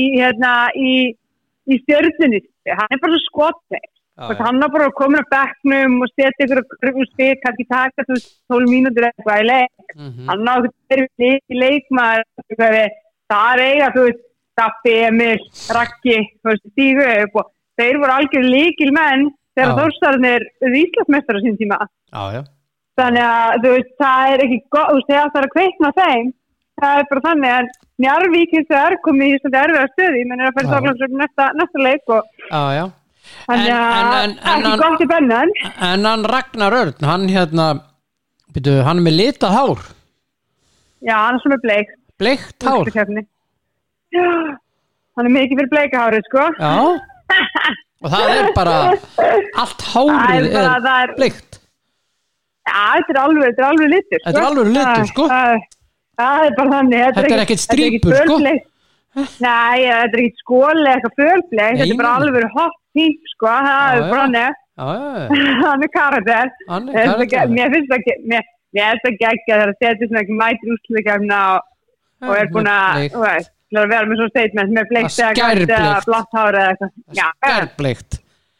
í stjörnunni. Hann bara svo skotið. Hann bara komin á bekknum og setja ykkur spil, kannski taka 12 mínútur eitthvað í leik. Hann náttúrulega í leikmaður, það eiga, Staffi, Emil, Raggi, Stígu upp og þeir voru algjör lykilmenn þegar Þórsarnir Íslandsmeistara sín tíma. Já. Þannig að það ekki gott, þegar það að kveikna þeim, það bara þannig að Njarðvík hins vegar komið í svolítið erfiða stöðu, menn að fara Þorláksvöld næsta leik og já. Þannig að ekki gott í bennan. En hann Ragnar Örn, hann hann með litað hár. Já, hann sem bleikt. Bleikt hár? Já, hann mikið fyrir bleika hárið, sko. Já. Og það bara allt hárið er bleikt. Já, þetta er alveg litur, sko. Þetta er alveg litur, sko. Það er bara þannig. Þetta er ekkert strípur, sko. Nei, þetta er ekkert skóli eitthvað fjölbleik. Þetta er bara alveg hot pink, sko. Það er bara hann. Hann er karakter. Mér finnst það geggja þegar það setur svona ekki mætir úrslitakefna og er búin að að vera með svona statement með bleikt eða blátt hár eða eitthvað. Skærbleikt.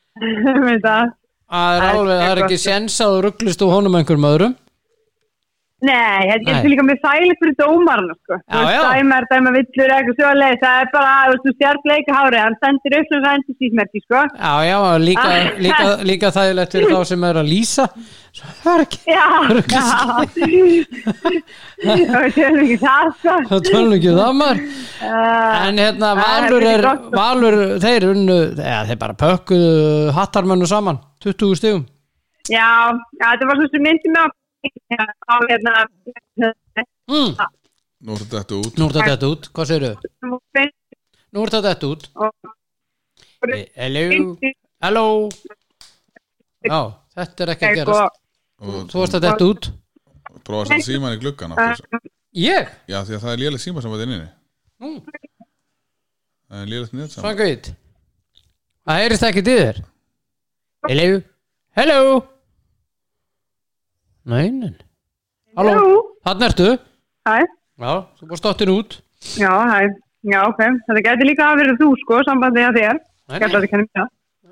Það er ekki séns að þú rugglist úr honum einhverjum öðrum. Nei, þetta er líka með þægilegt fyrir dómarna sko. Dæma villur eitthvað svoleiðis, það er bara þú sér bleika hárið, hann sendir upp svona endurstýsmerki sko. Já, líka þægilegt fyrir þá sem er að lýsa. Það er ekki. Það tölum ekki það sko. Það tölum ekki það maður. En Valur þeir unnu, þeir bara pökkuðu hattarmönnu saman 20 stigum. Já, þetta var svona sem myndi með Nú er þetta út. Hvað segirðu? Nú er þetta út. Hello. Já, þetta er ekki að gerast. Þú varst þetta út. Prófa að setja síman í gluggan. Ég? Já, því að það er lélega síma saman inni. Það er lélega nýtt saman. Svangavít. Það heyrist ekki til þér. Hello. Nei. Halló. Þarna ertu? Hæ. Já, þú búið stottin út. Já, hæ. Já, ok. Þetta gæti líka að vera þú, sko, sambandið að þér. Gæti að þið kennum það.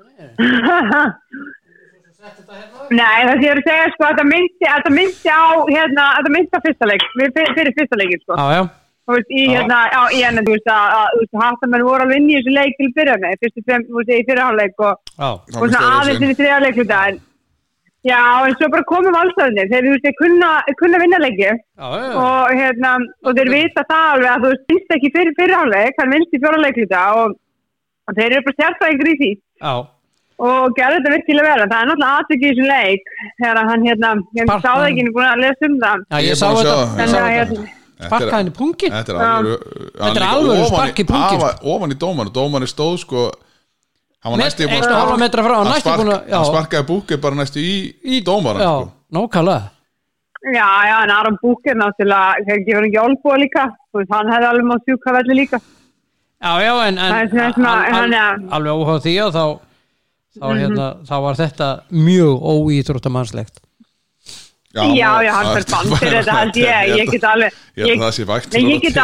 Nei, það sé að segja, sko, þetta myndi á, þetta myndi á fyrsta leik. Fyrir fyrsta leikin, sko. Já. Þú veist, í enn, þú veist, að Hattarmenn voru alveg inn í þessu leik til að byrja með. Fyrstu í fyrirháleik og svona aðeins í þriðarleikluta, Já, en svo bara komum allstæðinir, þeir kunna vinna leiki og þeir vita það alveg að þú finnst ekki fyrir fyrirháleik, hann vinnst í fjóraleiklita og þeir eru bara sérfræðingur í því og gerði þetta virkilega vel, það er náttúrulega atvik í þessum leik þegar hann ég sáði ekki búin að lesa það. Já, ég sá þetta. Sparka henni punkin. Þetta er alveg spark í punkin. Ofan í dómarni stóð sko hann var næstu búin að metra frá hann sparkaði Búker bara næstu í dómaran sko. Nákvæmlega. Já, en Aron Búker náttúrulega, þegar gefur hann ekki olbúa líka hann hefði alveg mátt sjúka velli líka. Já, en alveg óháð því og þá var þetta mjög óíþróttamannslegt. Já, hann fyrir bann fyrir þetta held ég get alveg ég það sé vægt ég get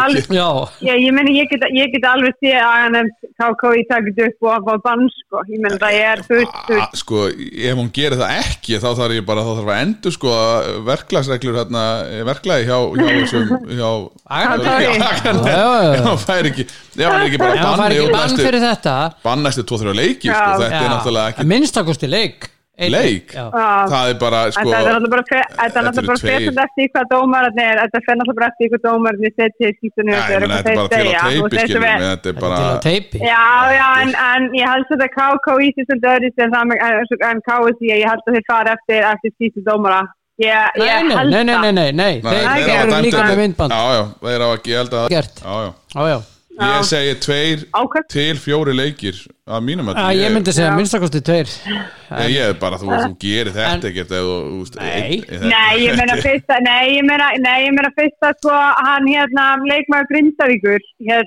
alveg sé að hann KKÍ takit upp og að bann sko, ég menn það er sko, ef hún gerir það ekki þá þarf að endur sko verklagsreglur verklagi hjá hann fær ekki ef hann ekki bara bann fyrir þetta bann næstu 2-3 leiki sko, þetta er náttúrulega ekki minnstakosti leik það er bara sko þetta er náttúrulega bara fyrir eftir hvað dómararnir þetta fer náttúrulega bara eftir hvað dómararnir setja í skýtunni þetta er bara til að teipi en ég held að KKÍ en KSÍ ég held að þeir fara eftir skýtu dómara nei þeir eru líka með myndband þeir hafa ekki held að ég segi 2 til 4 leikir að mínum að ég myndi segja minnstakosti 2 ég er bara, þú gerir þetta ekkert nei, ég meina fyrsta sko, hann leikmaður Grindavíkur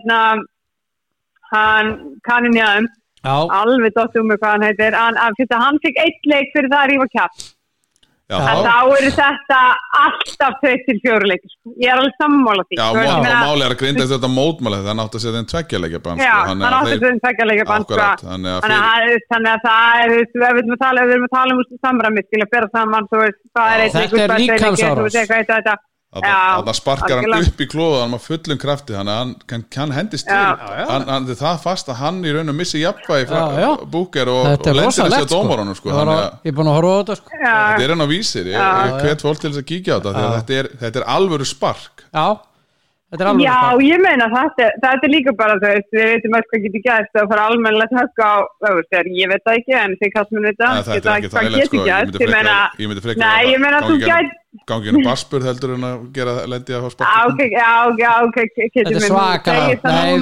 hann Kaninjaðum alveg dottum með hvað hann heitir hann fikk 1 leik fyrir það að rífa kjaft en þá eru þetta alltaf 2-4 leikir ég er alveg sammála því máli að grinda þetta mótmála það nátt að setja en 2 leikja bann hann átt að setja en 2 leikja bann þannig að það er við erum að tala samræmi til að bera saman þetta er líkamsárás það sparkar hann upp í klóða hann með fullum krafti þannig að hann hendist til það fast að hann í raun og missi jafnvægi frá Búker og lendir þessi á dómarunum ég er búin að horfa á þetta þetta er enn á vísir ég hvet fólk til þess að kíkja á þetta þetta er alvöru spark ég meina þetta er líka bara við veitum að hvað getur gæst að fara almennilegt högg á ég veit það ekki en þið kastmenn veit það hvað getur gæst ég meina þú gæst ganginu barspurð heldur en að gera lendi að hafa spark þetta er svakalega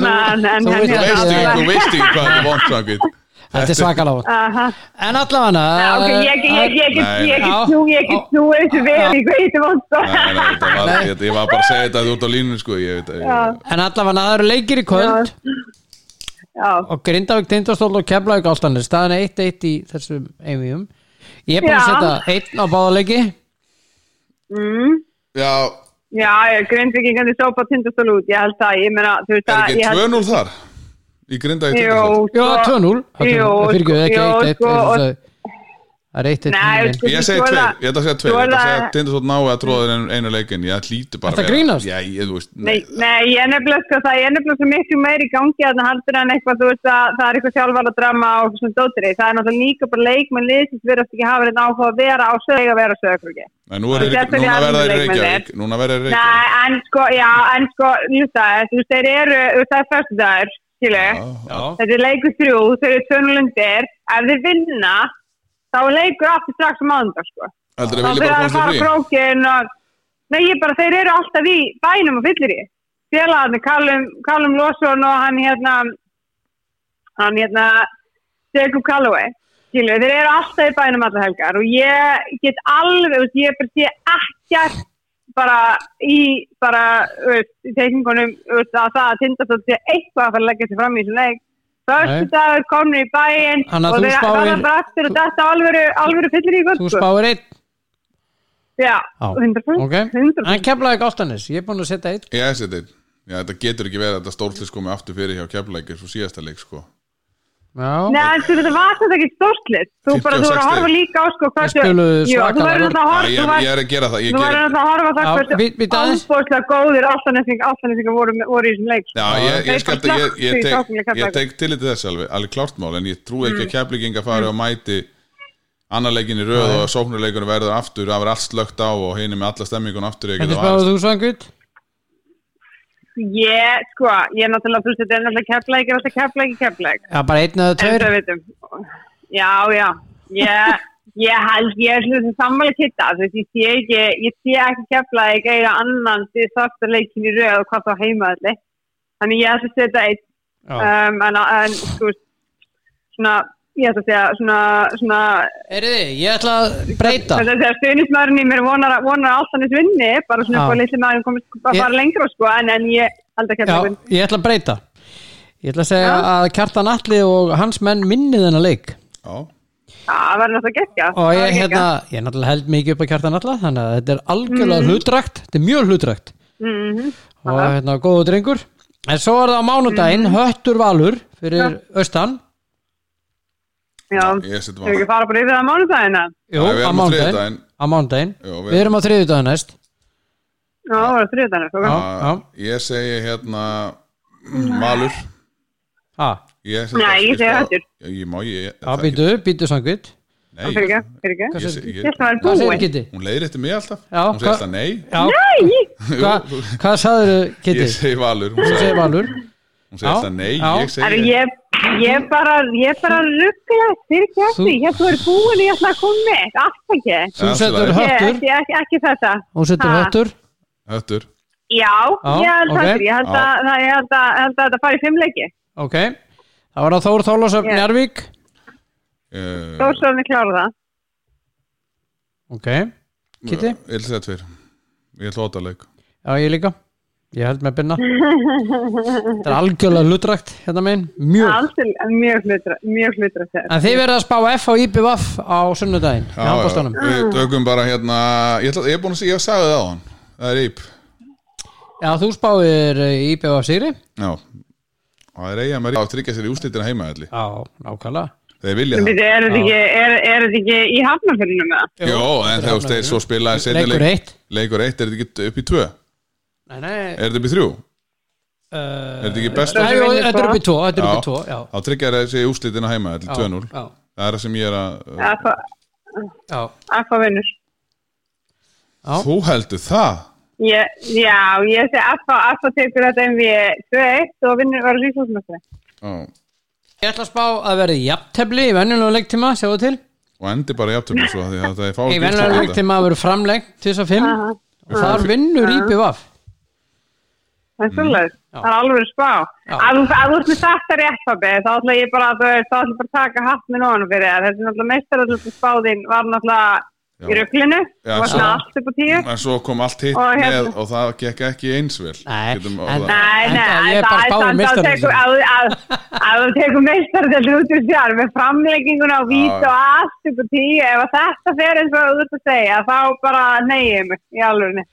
þú veist ekki hvað er vont svakvít þetta er svakalega en allavega ég get trú þessu vel ég veit vont ég var bara að segja þetta út á línu en allavega það eru leikir í kvöld og Grindavík, Tindastóll og Keflavík Álftanes staðan 1-1 í þessum einvíum ég er búin að setja 1 á báða leiki Grindvíkingandi sópa Tindastóll út ég held það ég meina er ekki 2-0 þar í Grindavík Tindastóll 2-0 fyrir ekki 1-1 það er 1-1 ég segi 2 ég ætla að segja 2 ég ætla að segja að Tindastóll nái að tróða einu leikin ég hlýtur bara það grínast nei ég er nefnilega það er nefnilega svo miklu meiri í gangi að það haldur en eitthvað þú veist að það er eitthvað sjálfvala drama og svona dótri það er náttúrulega líka bara leikmenn liðsins verðast ekki hafa þetta áhuga að vera á sög að vera sögurki núna verða þeir Reykjavík en sko þú veist þeir eru það er föstudagur þetta er leikur 3 þeir eru 2-0 undir ef þeir vinna þá leikur aftur strax á mánudag sko. Heldur þið vilja bara komast í frí? Nei, þeir eru alltaf í bænum og fyllir í. Félagarnir Callum Lawson og hann Jacob Calloway. Þeir eru alltaf í bænum allar helgar og ég get alveg, ég sé ekkert bara í teikningunum að það að Tindastóll sé eitthvað að fara að leggja sig fram í þessum leik. Förstu dagur komnir í bæinn og þeir verða bara aftur og þetta alvöru fyllir í gott. Þú spáir 1? Já, 100%. Okay. En Keflavík Álftanes, ég er búin að setja 1. Ég setja 1. Já, þetta getur ekki verið að þetta stórslið komi aftur fyrir hjá Keflavík svo síðasta leik sko. Nei, þetta var þetta ekki stórslið. Þú voru að horfa líka á sko hversu ég er að gera það. Þú verður að horfa það hversu áspóðslega góðir Álftanesingar voru í þessum leik. Já, ég tek til þess alveg klárt mál en ég trú ekki að Keflvíkingar fari og mæti annar leikin í röð og sóknarleikunum verður aftur, það verður allt slögt á og hinni með alla stemmingun aftur. Hvernig spáðu þú Svangvít? Ég náttúrulega, þú veist, þetta er náttúrulega Keflavík. Já, bara 1 eða 2? Já. Ég held, ég er svona sammála Kitta, þú veist, ég sé ekki Keflavík eiga annan til þarsta leikin í röð og hvað þá heimaðalli. Þannig ég ætla að setja 1. En, þú veist, svona, ég ætla að segja svona ég ætla að breyta þetta er stuðningsmaðurinn í mér vonar Álftanes vinni bara svona upp á litli maðurinn komist bara lengra sko en ég held að Kjartan ég ætla að breyta ég ætla að segja að Kjartan Atli og hans menn minni þennan leik það verður náttúrulega geggjað og ég náttúrulega held mikið upp á Kjartan Atla þannig að þetta er algjörlega hlutdrægt þetta er mjög hlutdrægt og góður drengur en svo er það á mánudaginn Höttur Valur fyrir austan. Já, þau ekki fara bara yfir það á mánudagina? Jú, á mánudaginn. Við erum á þriðjudaginn næst. Já, það var þriðjudaginn. Ég segi Valur. Nei, ég segi Höttur. Býtu Svangvít. Nei. Fyrir ekki. Hvað segir Kitti? Hún leiðir eftir mig alltaf. Hún segir alltaf nei. Nei! Hvað sagðirðu Kitti? Ég segi Valur. Hún segir Valur. Hún segir alltaf nei, ég segi Ég bara ruggla fyrir kæfti, ég þú er búin ég ætla að koma með, allt ekki. Þú setur Höttur? Ekki þetta. Þú setur Höttur? Höttur. Já, ég held Höttur, ég held að þetta fari 5 leiki. Ok, Það var á Þór Þorlákshöfn Njarðvík. Þórsöfni klára það. Ok, Kitti? Ég vil segja 2. Ég ætla 8 leik. Já, ég líka. Ég held með binna. Þetta algjörlega hlutrækt hérna megin. Mjög hlutrækt. En þið verða að spá F á IBVF á sunnudaginn í handboltanum. Við tökum bara hérna ég er búin að segja, ég sagði það á hann. Það er IB. Já, þú spáir IBVF sigri. Já. Og það er eiga með að tryggja sér í úrslitina heima allir. Já, nákvæmlega. Þeir vilja það. Er þetta ekki í Hafnarfirðinu með það? Jó, en þegar þeir svo spila leikur 1, er þetta ekki upp í 2? Nei. Er þetta upp í 3? Er þetta ekki bestu? Nei, þetta er upp í 2, já. Þá tryggja þessi úrslitina heima allir 2-0. Það er það sem ég er að F að vinnur. Þú heldur það? Já, ég segi F að tekur þetta við 2-1 og vinnur verður Íslandsmeistari. Já. Ég ætla að spá að verði jafntefli í venjulegum leiktíma, sjáðu til. Og endi bara jafntefli svo því að það er fáið. Í venjulegum leiktíma verður framlengt 2-5 og þar vinnur IBVF. Það er svolítið. Það er alveg spá. Að þú ert með þetta rétt pabbi, þá ætla ég bara að taka hatt með nóðan fyrir það. Þessi náttúrulega meistaraldur spáðinn var náttúrulega í ruglinu og var allt upp á 10. En svo kom allt hitt með og það gekk ekki eins vel. Nei, ég er bara spáðið meistaraldur. Að þú tekur meistaraldur út úr sér með framlegginguna og vít og allt upp á 10, ef þetta fer eins og þú ert að segja, þá bara neyjum mig í alvörunni.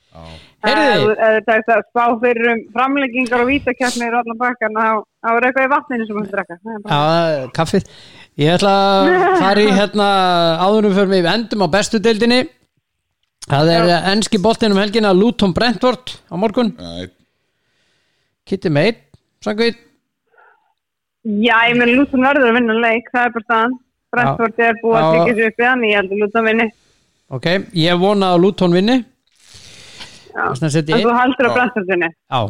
Það er spá fyrir framleggingar og vítakeppnir og allan bakkan, þá er eitthvað í vatninu sem þú drekka. Já, kaffið. Ég ætla að fara í áðurum fyrir mig endum á bestu deildinni. Það er enski boltinn helgina Luton Brentford á morgun. Kitti með 1, Sangvít. Já, ég með Luton verður að vinna leik, það er bara staðan. Brentford er búið að tryggja sig upp í hann, ég held að Luton vinni. Ok, ég vona að Luton vinni. En þú haldur á Brentford vinni. Já.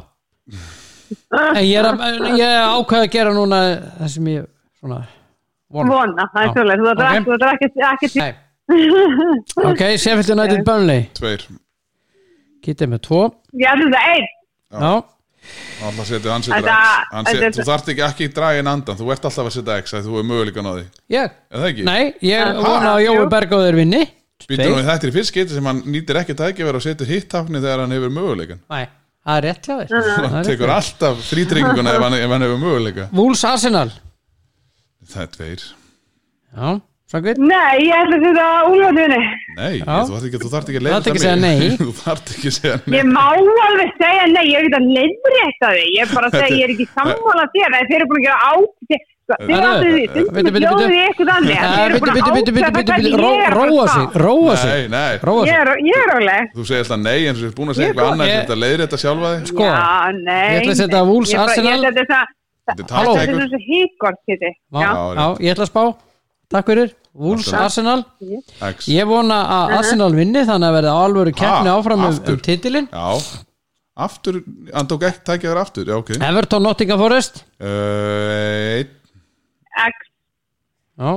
Ég ákveð að gera núna það sem ég svona Vona, það er svolítið. Þú er ekki til. Ok, Sheffield United Burnley. 2. Kitti með 2. Ég ætlum það 1. Já. Alltaf setja hann setur X. Þú þarft ekki draga inn andan. Þú ert alltaf að setja X að þú er möguleikan á því. Ég? Er það ekki? Nei, ég vona að Jói Bergóður vinni. Býtur nú þetta í fyrst geti sem hann nýtir ekki tækifæri og setur hittafni þegar hann hefur möguleikan. Nei, það er rétt hjá þér. Hann tekur alltaf þrítrygginguna ef hann hefur möguleika. Wolves Arsenal. Það er 2. Já, Sangvít. Nei, ég ætla að setja Úlfarvinni. Nei, þú þarft ekki að leiða þetta mér. Þú þarft ekki að segja nei. Ég má alveg segja nei, ég er ekki að leiðrétta þig. Ég er bara að segja, ég er ekki sammála þér. Þeir eru búin að gera ákveð. Þið áttu því eitthvað annir. Róa sig. Ég er róleg. Þú segir alltaf nei, en þú er búin að segja eitthvað annað en þetta leiðrétta sjálfa þig. Sko, ég ætla að setja Wolves Arsenal. Það er þessu híkort, Kitti. Já, ég ætla að spá. Takk fyrir, Wolves Arsenal. Ég vona að Arsenal vinni, þannig að verða alvöru keppni áfram titilinn. Já, aftur, hann tók ekki tækja þér aftur. Já, ok. Everton Nottingham Forest. 1. X. Já.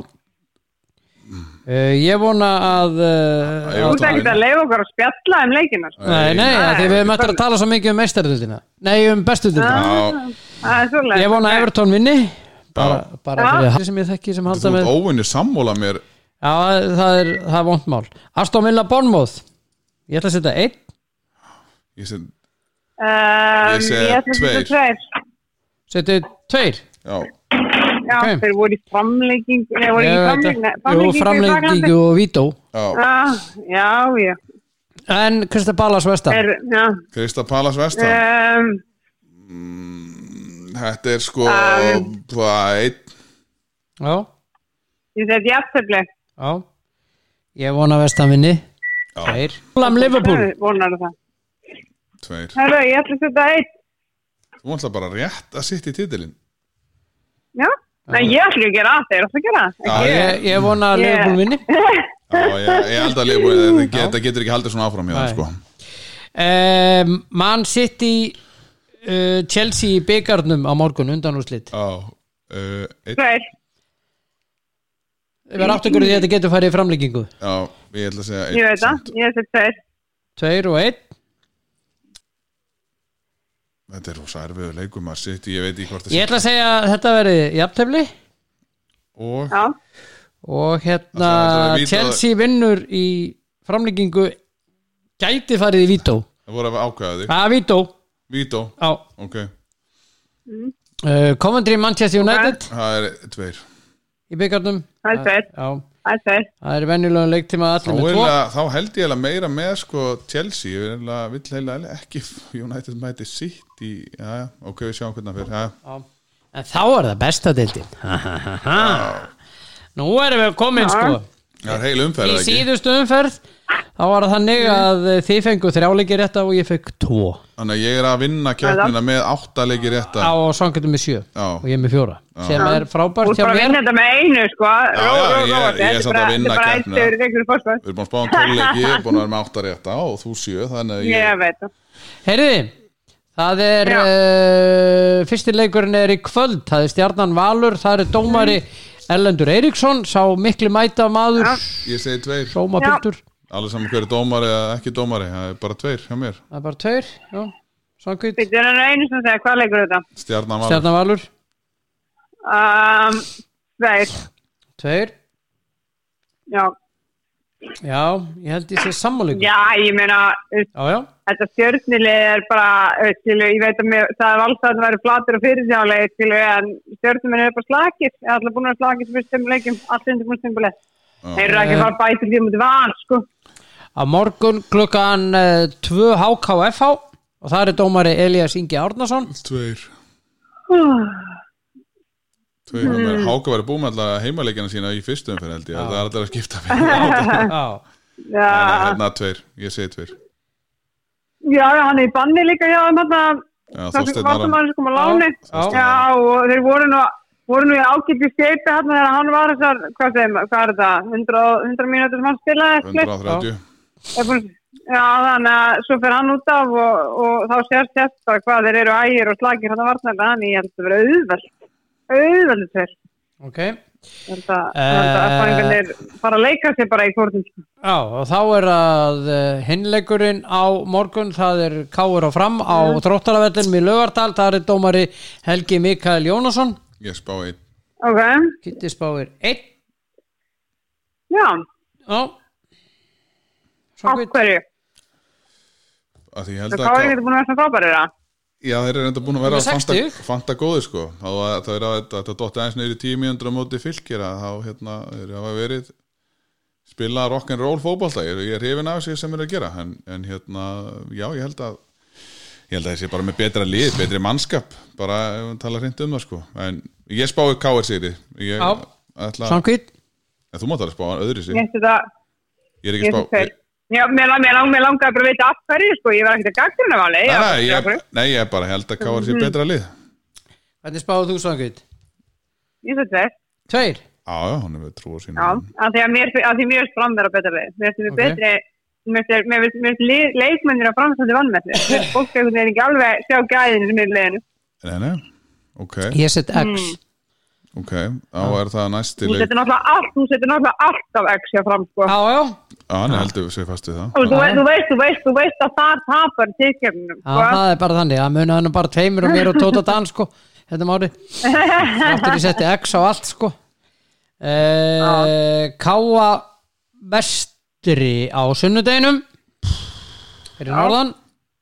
Ég vona að Þú ert ekki að leiða okkur að spjalla leikina. Nei, því við möttum að tala svo mikið bestudeildina. Nei, bestudeildina. Ég vona að Everton vinni. Bara fyrir það sem ég þekki sem halda með. Þú ert óvinni sammóla mér. Já, það er vont mál. Aston Villa Bournemouth. Ég ætla að setja 1. Ég segi 2. Setja 2. Já, þeir voru í framlengingu. Framlengingu og vító. Já. En Crystal Palace Vestham. Crystal Palace Vestham. Þetta er sko 1. Já. Ég segi jafntefli. Já. Ég vona Vestham vinni. 2. Liverpool. Vonar það. 2. Herru, ég ætla að setja 1. Þú ætla bara rétt að sitta í titilinn. Já. Nei, ég ætla ekki að gera það. Þeir ætla að gera það. Ég vona að Liverpool vinni. Já, ég held að Liverpool þetta getur ekki haldið svona áfram hjá það, sko. Man City Chelsea í byggarnum á morgun undanúrslit. 1. Við erum áttökur því að þetta getur farið í framlengingu. Já, ég ætla að segja 1. Ég veit það, ég ætla að segja 2 og 1. Þetta rosa erfiður leikur, maður sitt ég veit ekki hvort það Ég ætla að segja að þetta verði jafntefli og Chelsea vinnur í framlengingu gæti farið í vító. Það voru að ákveða þig. Vító. Já. Ok. Coventry Manchester United. Það 2. Í bikarnum. Það 2. Já. Það er venjulega leiktíma allir með 2. Þá held ég meira með sko Chelsea, ég vill heila ekki United mæti sitt í, ok, við sjáum hvernig það fyrir. En þá það besta deildin. Nú erum við komin sko. Það heil umferð í síðustu umferð. Þá var það þannig að þið fengu 3 leiki rétta og ég fekk 2. Þannig að ég að vinna keppnina með 8 leiki rétta. Já, og Svangetur með 7 og ég með 4 sem frábært hjá mér. Þú bara vinna þetta með 1 sko. Ég samt að vinna keppnina. Við erum búin að spá 12 leiki, ég er búin að vera með 8 rétta og þú 7, þannig að ég veit það. Heyriði, það fyrsti leikurinn í kvöld, það Stjarnan Valur, það dómari Erlendur Eiríksson, sá miklu mæta maður. Ég segi 2. Sómapiltur. Allir saman hver dómari eða ekki dómari, það bara 2 hjá mér. Það bara 2, já. Svankvít. Þetta einu sem segja, hvað leikur þetta? Stjarnan Valur. 2. Já, ég held ég sé sammáleikur. Já, ég meina, þetta Stjörnilið bara, ég veit að það alls að það væri flatur og fyrirsjáleik, en Stjörnuminn bara slakir. Ég ætla búin að slakir fyrir 5 leikum, allt undir búin stimbuleg. Þeir ekki fara bætur því mútið Val, sko. Á morgun klukkan 2 HKFH og það dómari Elías Ingi Árnason. 2. Háka var búið með alltaf heimaleikina sína í fyrstu umferð held ég. Það alltaf að skipta fyrir. Hérna 2, ég segi 2. Já, hann í banni líka hjá Þorsteinn Vartamann sem kom að láni. Já, og þeir voru nú í ágæti skeipi hérna þegar hann var þessar, hvað er þetta, 100 mínútur sem hann spilaði? 130. Já, þannig að svo fer hann út af og þá sérst bara hvað þeir eru ægir og slagir hann að vartnæla, þannig ég held að vera auðveld þér. Ok. Þetta erfaringarnir fara að leika sér bara í kortum. Já, og þá að hinleikurinn á morgun, það KR á Fram á Þróttaravellinum í Laugardal, það dómari Helgi Mikael Jónasson. Ég spá 1. Ok. Kitti spáir 1. Já. Af hverju? Því ég held að KR búin að vera svona frábærir það? Já, þeir enda búin að vera fanta góði sko. Það að þetta dotti aðeins neyri 10 mínútur á móti Fylkir að þá þeir hafa verið spila rock'n'roll fótbolta. Ég hrifinn af sig sem að gera en já, ég held að þessi bara með betra lið, betri mannskap bara ef við tala hreint það sko. En ég spái KR sigri. Svankvít. En þú mátt alveg spá öðru sig. Ég er ekki spá. Já, mér langaði bara að vita af hverju sko. Ég var ekkert að gagnrýna máli. Nei, ég bara held að KR sé betra lið. Hvernig spáðu þú Svankvít? Ég svo 2. 2? Já, hann við trúa sín. Já, af því mér er fram vera betra lið. Mér finnst betri. Mér finnst leikmennir á framstandi vannmetri. Fólk ekki alveg sjá gæðinu sem er í liðinu. Nei, ok. Ég set X. Ok, þá það næsti leik. Þú setur náttúrulega alltaf X hjá Fram sko. Já. Hann heldur sér fast við það. Þú veist að það tapar tilkefnum. Já, það bara þannig. Það muni hann bara 2 og mér og Tóta Dan sko. Þetta máli. Þáttur ég setti X á allt sko. Káa Vestri á sunnudeginum. Fyrir norðan.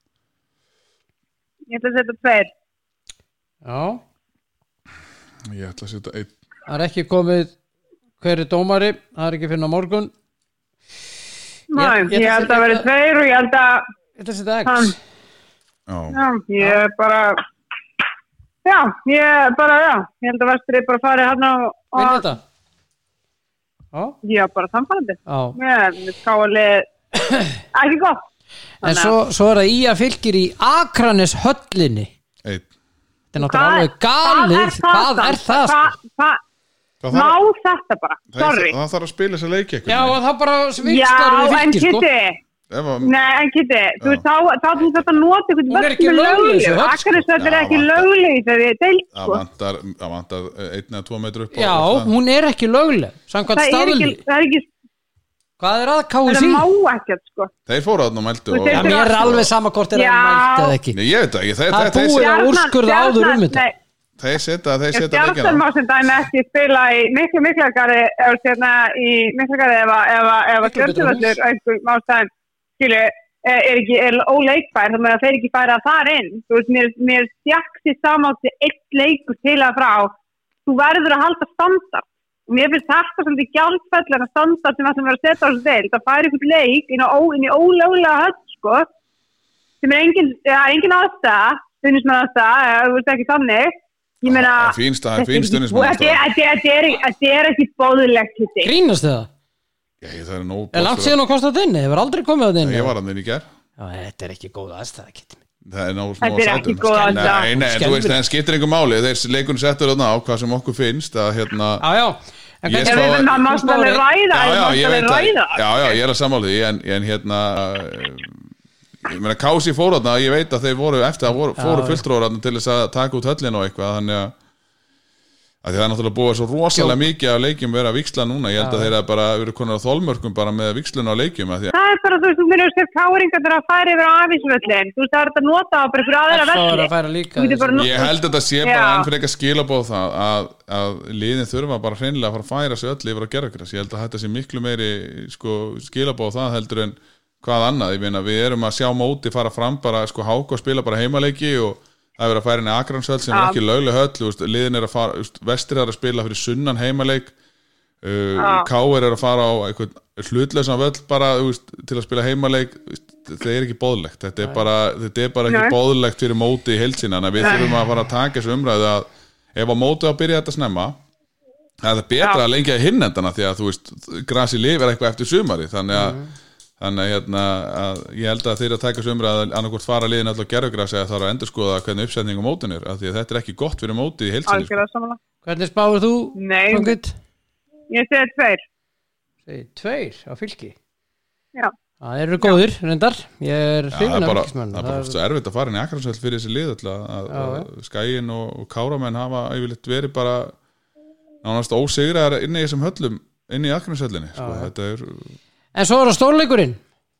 Ég ætla að setja 2. Já. Ég ætla að setja 1. Það ekki komið hver dómari. Það ekki fyrir á morgun. Nei, ég held að vera 2 og ég held að Ég ætla að setja X. Ég held að Vestri bara farið hérna Vinn þetta? Já, bara samfærandi. Með káalið ekki gott. En svo það í að Fylkir í Akranes höllinni. 1. Þetta náttúrulega alveg galið. Hvað er það? Má þetta bara, sorry. Það þarf að spila þessi leiki eitthvað. Já, og það bara svikstar við Fylkir sko. Nei, en Kitti, þú veist, þá þú þetta nota eitthvað völd með lögleg. Akranes þetta ekki lögleg þegar þið deilt sko. Það vantar 1 eða 2 metrar upp á. Já, hún ekki lögleg, samkvæmt staðli. Það ekki Hvað að KSÍ? Það má ekkert sko. Þeir fóru þarna og mæltu mér alveg sama hvort mælt eða ekki. Nei, ég veit ekki. Það búið að úrskurða áður þetta. Þeir setja leikina. Stjarnan má sem dæmi ekki spila í miklagarði í miklagarði ef Stjörnuvöllur einhver mástæðum skilu er óleikfær þannig að þeir ekki færa þar inn. Þú veist, mér stjaksi samátti eitt leikur til að frá. Þú verður að halda standard. Mér finnst þetta svolítið gjaldfellar að standard sem ætlum að vera að setja á þessu deil. Það færi einhvern leik inn í ólöglega höll, sko, sem engin aðstæða, stuðningsmannaðstæða, þú veist ekki þannig. Ég meina... Það er fín stuðningsmannaðstæða. Þetta er ekki bóðilegt hitti. Grínast þið það? Já, það er nóg... Er langt síðan að kosta þetta inni? Hefur aldrei komið á þetta inni? Ég var að þetta inni í gær. Já, þetta er ekki góð aðstæða, getur mig. Þetta er ekki góð aðstæða. Nei, þú veist, það skiptir einhver máli. Þeir leikunni settur þarna á hvað sem okkur finnst að hérna... Já. Það mást alveg ræða. Já, ég er að sammála því, en hérna... Ég meina, KSÍ fóru þarna, ég veit að þeir voru eftir að fóru fulltrúar til þess að taka út höllin og eitthvað, þannig að það er náttúrulega búið svo rosalega mikið af leikjum verið að víxla núna, ég held að þeir eru bara verið konar á þolmörkum bara með víxlun á leikjum Það er bara, þú minnur sér káringar að færa yfir á afvísvöllin, þú veist það er þetta að nota á bara fyrir aðra velli Ég held að þetta sé bara enn fyrir ekki að skilabóð það að liðin þurfa bara hreinlega að fara að færa sig öll yfir á gerðugras, ég held að þetta sé miklu meiri skilabóð það heldur en hvað annað, ég meina við erum að sjá móti fara fram bara, Háka spila bara heimaleiki og það er verið að færa inn í Akranshöll sem er ekki lögleg höll, liðin er að fara Vestri er að spila fyrir sunnan heimaleik KR er að fara á eitthvað hlutlausan völl bara til að spila heimaleik það er ekki boðlegt, þetta er bara ekki boðlegt fyrir móti í heild sinna, við þurfum að fara að taka þessu umræðu að ef að móti að byrja þetta snemma það er betra að lengja hinnendana því að grasi lifir eitthvað eftir sumari þannig að ég held að þeir að taka sömur að annarkvort fara liðin alltaf gerðugras eða þarf að endurskoða hvernig uppsetning á mótin er af því að þetta er ekki gott fyrir mótið í heilsinni Hvernig spáir þú? Nei, ég segi 2 Segir 2 á Fylki? Já Það eru góðir, reyndar Ég er hrifinn af Fylkismenn Það er bara svo erfitt að fara inn í Akranshöll fyrir þessi lið að Skaginn og Káramenn hafa yfirleitt verið bara nánast ósigraðar inni í þessum höllum inni í Akranshöllinni þetta er En svo er það stórleikurinn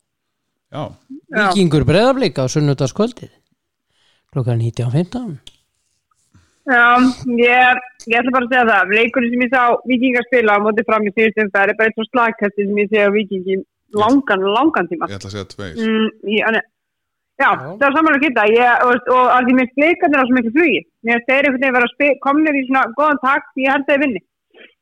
Víkingur Breiðablik á sunnudagskvöldið klukkan 19:15 Já, ég ætla bara að segja það leikurinn sem ég sá Víkingar spila á móti fram í síðustu umferð er bara eitt svo slagkasti sem ég sé á Víkingi langan tíma Ég ætla að segja 2 Já, það er samanlega geta og að því mér leikarnir á svo miklu flugi mér þeir einhvern veginn vera komnir í svona góðan takt ég held að þeir vinni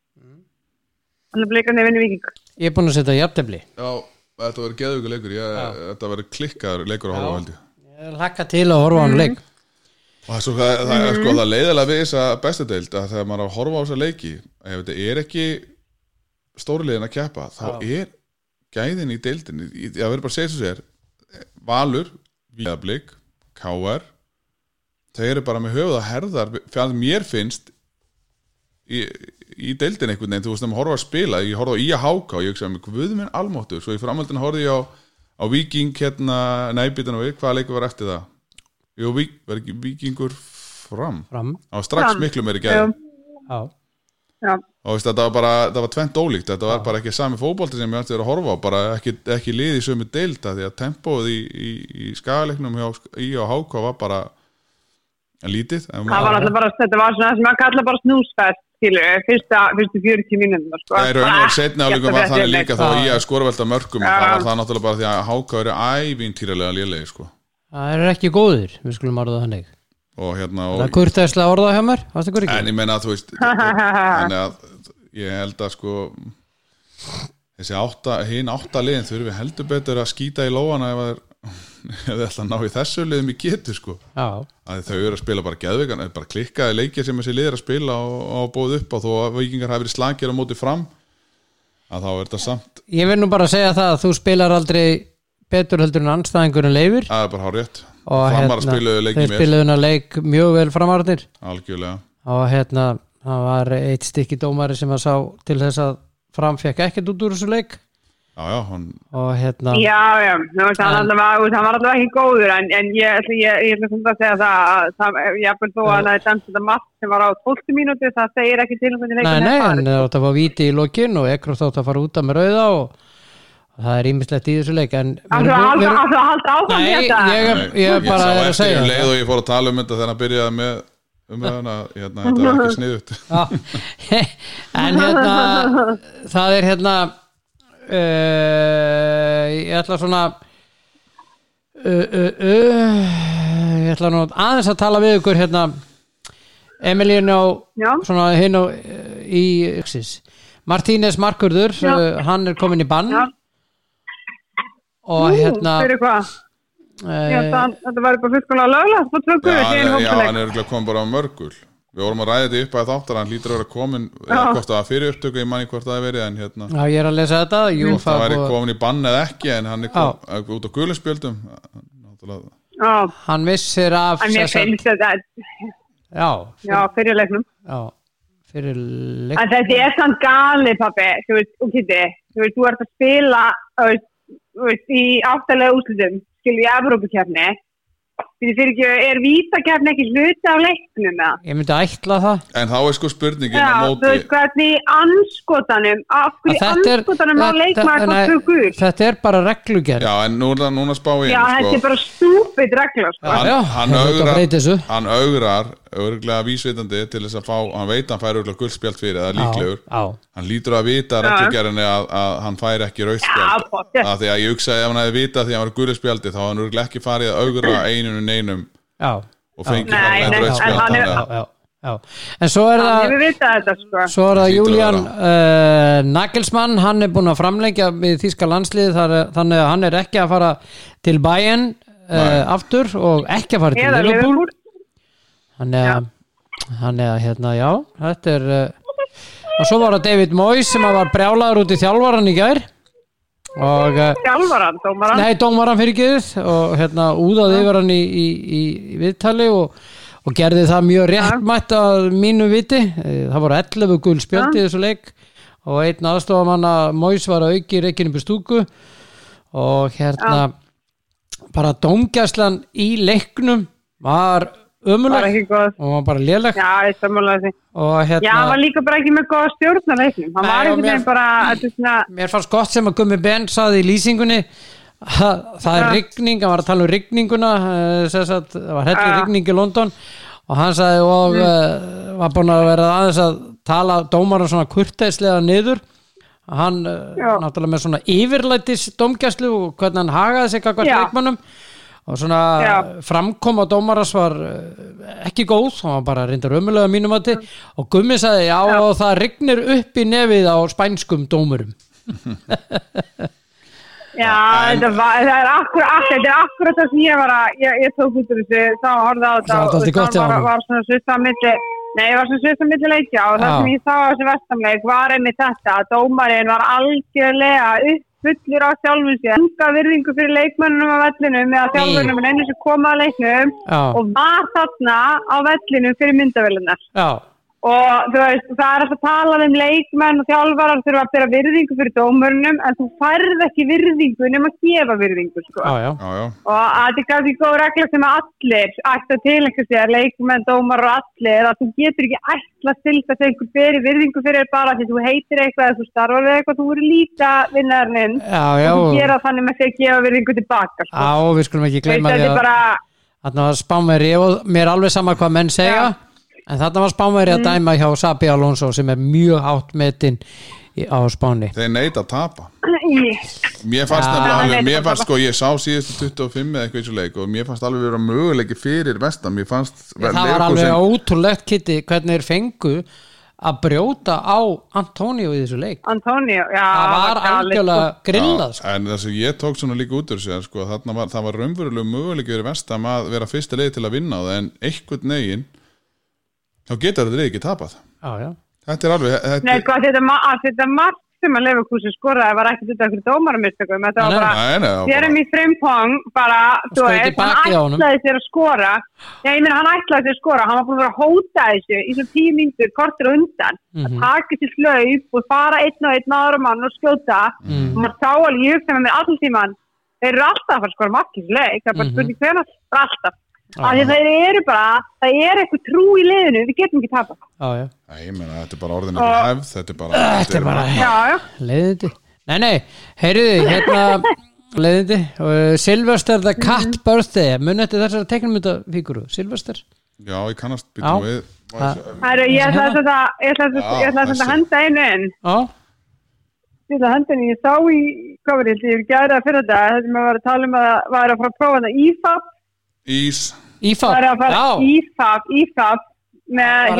Þannig að leikarnir vinni Víking Ég er búin að setja jafntefli Já, þetta verður geðveikur leikur Þetta verður klikkaður leikur að horfa á held Ég hlakka til að horfa á hann leik Og það leiðilega við þessa bestu deild að þegar maður er að horfa á þessa leiki ef þetta er ekki stórliðin að keppa þá er gæðin í deildinni ég verður bara að segja svo sér Valur, Breiðablik, KR þeir eru bara með höfuð að herðar fyrir að mér finnst í deildin einhvern veginn, þú veist að maður horfa að spila ég horfa á Háka og ég hugsa með guðminn almáttur svo í framhaldinu horfði ég á Víking næbítan og hvaða leikur var eftir það Jú, var ekki Víkingur fram það var strax miklu meiri gæði og veist, það var tvennt ólíkt þetta var bara ekki sami fótbolti sem ég ætti að horfa á bara ekki liði sömu deilda því að tempóið í skagaleiknum hjá Háka var bara lítið það var alltaf bara, þetta var svona sem maður kalla bara snúsfest fyrstu 40 mínútur Það er raunverð setni áleikum var þannig líka þá ég að skora velta mörgum það var það náttúrulega bara því að Háka eru ævintýralega lélegi Það eru ekki góðir, við skulum orða þannig Það er kurteislega orðað hjá mér En ég meina að þú veist þannig að ég held að þessi hinn 8 liðin þurfi heldur betur að skýta í lóana ef þið ætla að ná í þessu liðum í getu að þau eru að spila bara geðveikan bara klikkaði leikir sem þessi lið er að spila og búið upp á þó að Víkingar hafi verið slagir á móti fram að þá er þetta samt Ég vil nú bara segja það að þú spilar aldrei betur heldur en andstæðingurinn Leifur Það er bara hárrétt og þeir spiluðuna leik mjög vel framarðir Algjörlega og það var eitt stykki dómari sem að sá til þess að Fram fekk ekkert út úr þessu leik Já, og hann var alltaf ekki góður en ég ætla að segja það ég ætla þó að það er dæmt þetta mark sem var á 12 mínúti það segir ekki til hvernig leikin Nei, en það var víti í lokin og Ekroth átt að fara út af með rauða það ýmislegt í þessu leik en Það halda áfram þetta ég bara er að segja leið og ég fór að tala þetta þegar hann byrjaði með umræðuna þetta var ekki sniðugt en það er ég ætla svona ég ætla nú aðeins að tala við ykkur Emilínu svona hinn og í Martínez Markurður hann er komin í bann og fyrir hvað? Þetta var bara fullkomlega löglegt hann er komin bara á mörgul við vorum að ræða þetta upp að þáttar hann lítur að vera komin hvort það var fyrir upptöku ég manni hvort það verið en já ég er að lesa þetta það væri komin í bann eða ekki en hann er út á gulinspjöldum hann missir af en mér finnst þetta já fyrir leiknum en þetta er samt gali pabbi þú veist þú ert að spila í áttalega úrslitum skilur í Evrópukeppni er vítakeppni ekki hluti af leiknum ég myndi ætla það en þá er sko spurningin á móti þú veist hvernig anskotanum af hverju anskotanum á leikmaður þetta er bara reglugerð já en núna spá ég þetta er bara stúpid reglur hann augrar örgulega vísvitandi til þess að fá hann veit hann fær örgulega guldspjald fyrir það er líklegur hann lítur að vita reglugerðinni að hann fær ekki rautt spjald af því að ég hugsaði ef hann hefði vitað því að hann var guldspjaldi þá hann örgulega ekki farið að augra einum og fengi hann rautt spjald en svo er það Julian Nagelsmann hann er búin að framlengja við þýska landslið þannig að hann er ekki að fara til Bayern aftur og ekki að fara til Liverpool hann er já þetta er og svo var það David Moyes sem var brjálaður út í þjálfaran í gær og dómaran fyrir geðið og úðaði yfir hann í viðtali og gerði það mjög réttmætt að mínu viti það voru 11 gul spjöld í þessu leik og einn aðstofamanna Moyes var að auki reikinu upp í stúku og bara dómgæslan í leiknum var ömuleg og var bara léleg og hann var líka bara ekki með góða stjórn á leiknum hann var ekki með bara mér fannst gott sem að Gummi Ben saði í lýsingunni það er rigning hann var að tala um rigninguna það var heldur rigning í London og hann sagði og var búin að vera aðeins að tala dómaran svona kurteislega niður hann náttúrulega með svona yfirlætis dómgæslu og hvernig hann hagaði sig gagnvart leikmönnum og svona framkom á dómaras var ekki góð hann var bara reyndar ömulega mínum að þið og Gummi sagði og það rignir upp í nefið á spænskum dómurum þetta er akkurat það sem ég tók út úr þessu þá horfði á þetta og var svona svissa milli leikja og það sem ég sá á þessu vestamleik var einmitt þetta að dómarinn var algjörlega fullur á sjálfum sér enga virðingu fyrir leikmönnum á vellinum eða þjálfurnum en einu sem kom að leiknum og var þarna á vellinum fyrir myndavélunar og þú veist, það er að tala um leikmenn og þjálfarar þurfa að bera virðingu fyrir dómurnum en þú færð ekki virðingu nema að gefa virðingu sko. Og þetta er kannski góð regla sem að allir ætti að tilengja sér leikmenn, dómarar og allir að þú getur ekki ætlast til þess að einhver beri virðingu fyrir bara því þú heitir eitthvað eða þú starfar við eitthvað, þú eru líka vinnarinn og þú gera þannig með því að gefa virðingu tilbaka sko. Við skulum ekki gleyma því að Spánveri og mér er alveg sama hvað menn segja en þarna var Spánveri að dæma hjá Xabi Alonso sem er mjög hátt metinn á Spáni. Þeir neita að tapa. Mér fannst sko, ég sá síðustu 25 eða eitthvað í þessu leik og mér fannst alveg vera möguleiki fyrir Vestam. Það var alveg ótrúlegt Kitty hvernig þeir fengu að brjóta á Antonio í þessu leik. Það var algjörlega grillað sko. En þess að ég tók svona líka út úr sig sko, það var raunverulega möguleiki fyrir Vestam að vera fyrsta leið til að vinna það en einhvern veginn þá getur þetta ekki tapað. Þetta er alveg þetta mark sem að Leverkusen skoraði var ekki þetta fyrir dómaramistökum þetta var bara Jeremy Frimpong bara, þú veist, hann ætlaði sér að skora ég meina hann ætlaði sér að skora hann var búin að vera að hóta þessu í svona 10 mínútur kortir undan, að taka sér hlaup og fara einn og einn aðra mann og skjóta og maður sá alveg ég sem er með allir tíman, þeir eru alltaf að fara að skora markisleik, það er bara spurning hvernig alltaf af því það eru bara, það er eitthvað trú í liðinu, við getum ekki tapað. Ég meina, þetta er bara orðin hefð, þetta er bara leiðindi. Nei, heyriði, hérna leiðindi, Sylvester the Cat Birthday, muni eftir þessari teiknumyndafíguru, Sylvester? Já, ég kannast býtum við. Ég ætla að henda einu inn. Já. Ég ætla að henda einu, ég sá í coverið, ég gæði það fyrir þetta, þetta með að vera að tala um að var að fara að prófa þetta IFAB með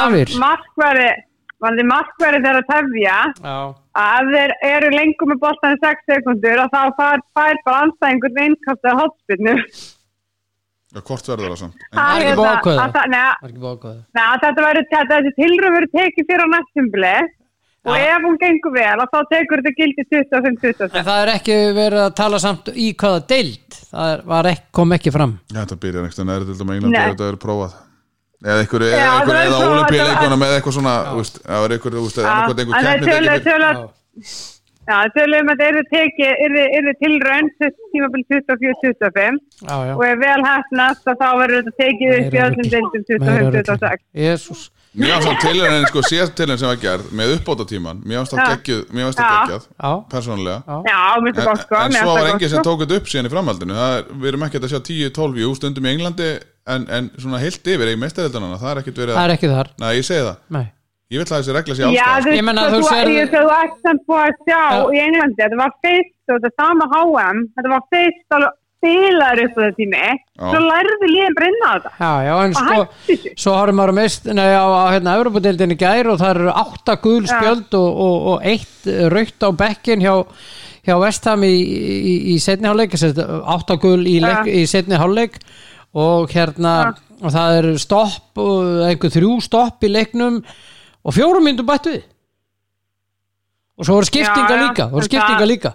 markværi þeirra að tefja að þeir eru lengur með boltan í 6 sekundur og þá fær bara anstæðingur innkastað hotspinnu. Hvort verður það samt? Það er ekki búið ákveðið. Þessi tilraun verður tekið fyrir á næstumbli og ef hún gengur vel þá tekur þetta gildi 25-25. En það er ekki verið að tala samt í hvaða deild, það kom ekki fram. Já, þetta byrjar einhvern veginn til Englandi ef þetta verður prófað. Eða eða ólympíuleikunum eða eitthvað svona, það var einhver tölum að það eru tilraun tímabil 24-25 og ef vel hefnast þá verður þetta tekið upp í öllum deildum 25-26. Jesús. Mér ást það tilraun síðast tilraun sem var gerð með uppbótartíman, mér ást það geggjað persónulega. Já, mér finnst það gott sko. En svo var enginn sem tók þetta upp síðan í framhaldinu, við erum ekki að sjá 10-12 jú stundum í Englandi en svona heilt yfir í meistaradeildunum, það er ekkert verið. Það er ekki þar. Nei, ég segi það. Nei. Ég vil að þessi regla sé alltaf. Ég menna þú ert samt búið að sjá í Englandi, þetta var fyrst og þetta sama HM, þetta var fyrst alveg spilaður upp á það tími, svo lærði liðin brinna á þetta. Já, en svo harum maður á Evrópudeildinni gær og það eru 8 gul spjöld og 1 rautt á bekkin hjá West Ham í seinni hálfleik, 8 gul í seinni hálfleik og og það eru stopp og einhver 3 stopp í leiknum og 4 mínútur bætt við og svo voru skiptinga líka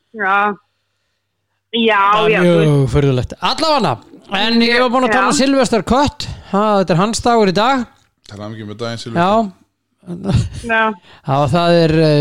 mjög furðulegt allavega, en ég var búin að tala Sylvester Kött, þetta er hans dagur í dag. Það er mikið með daginn Sylvester. Það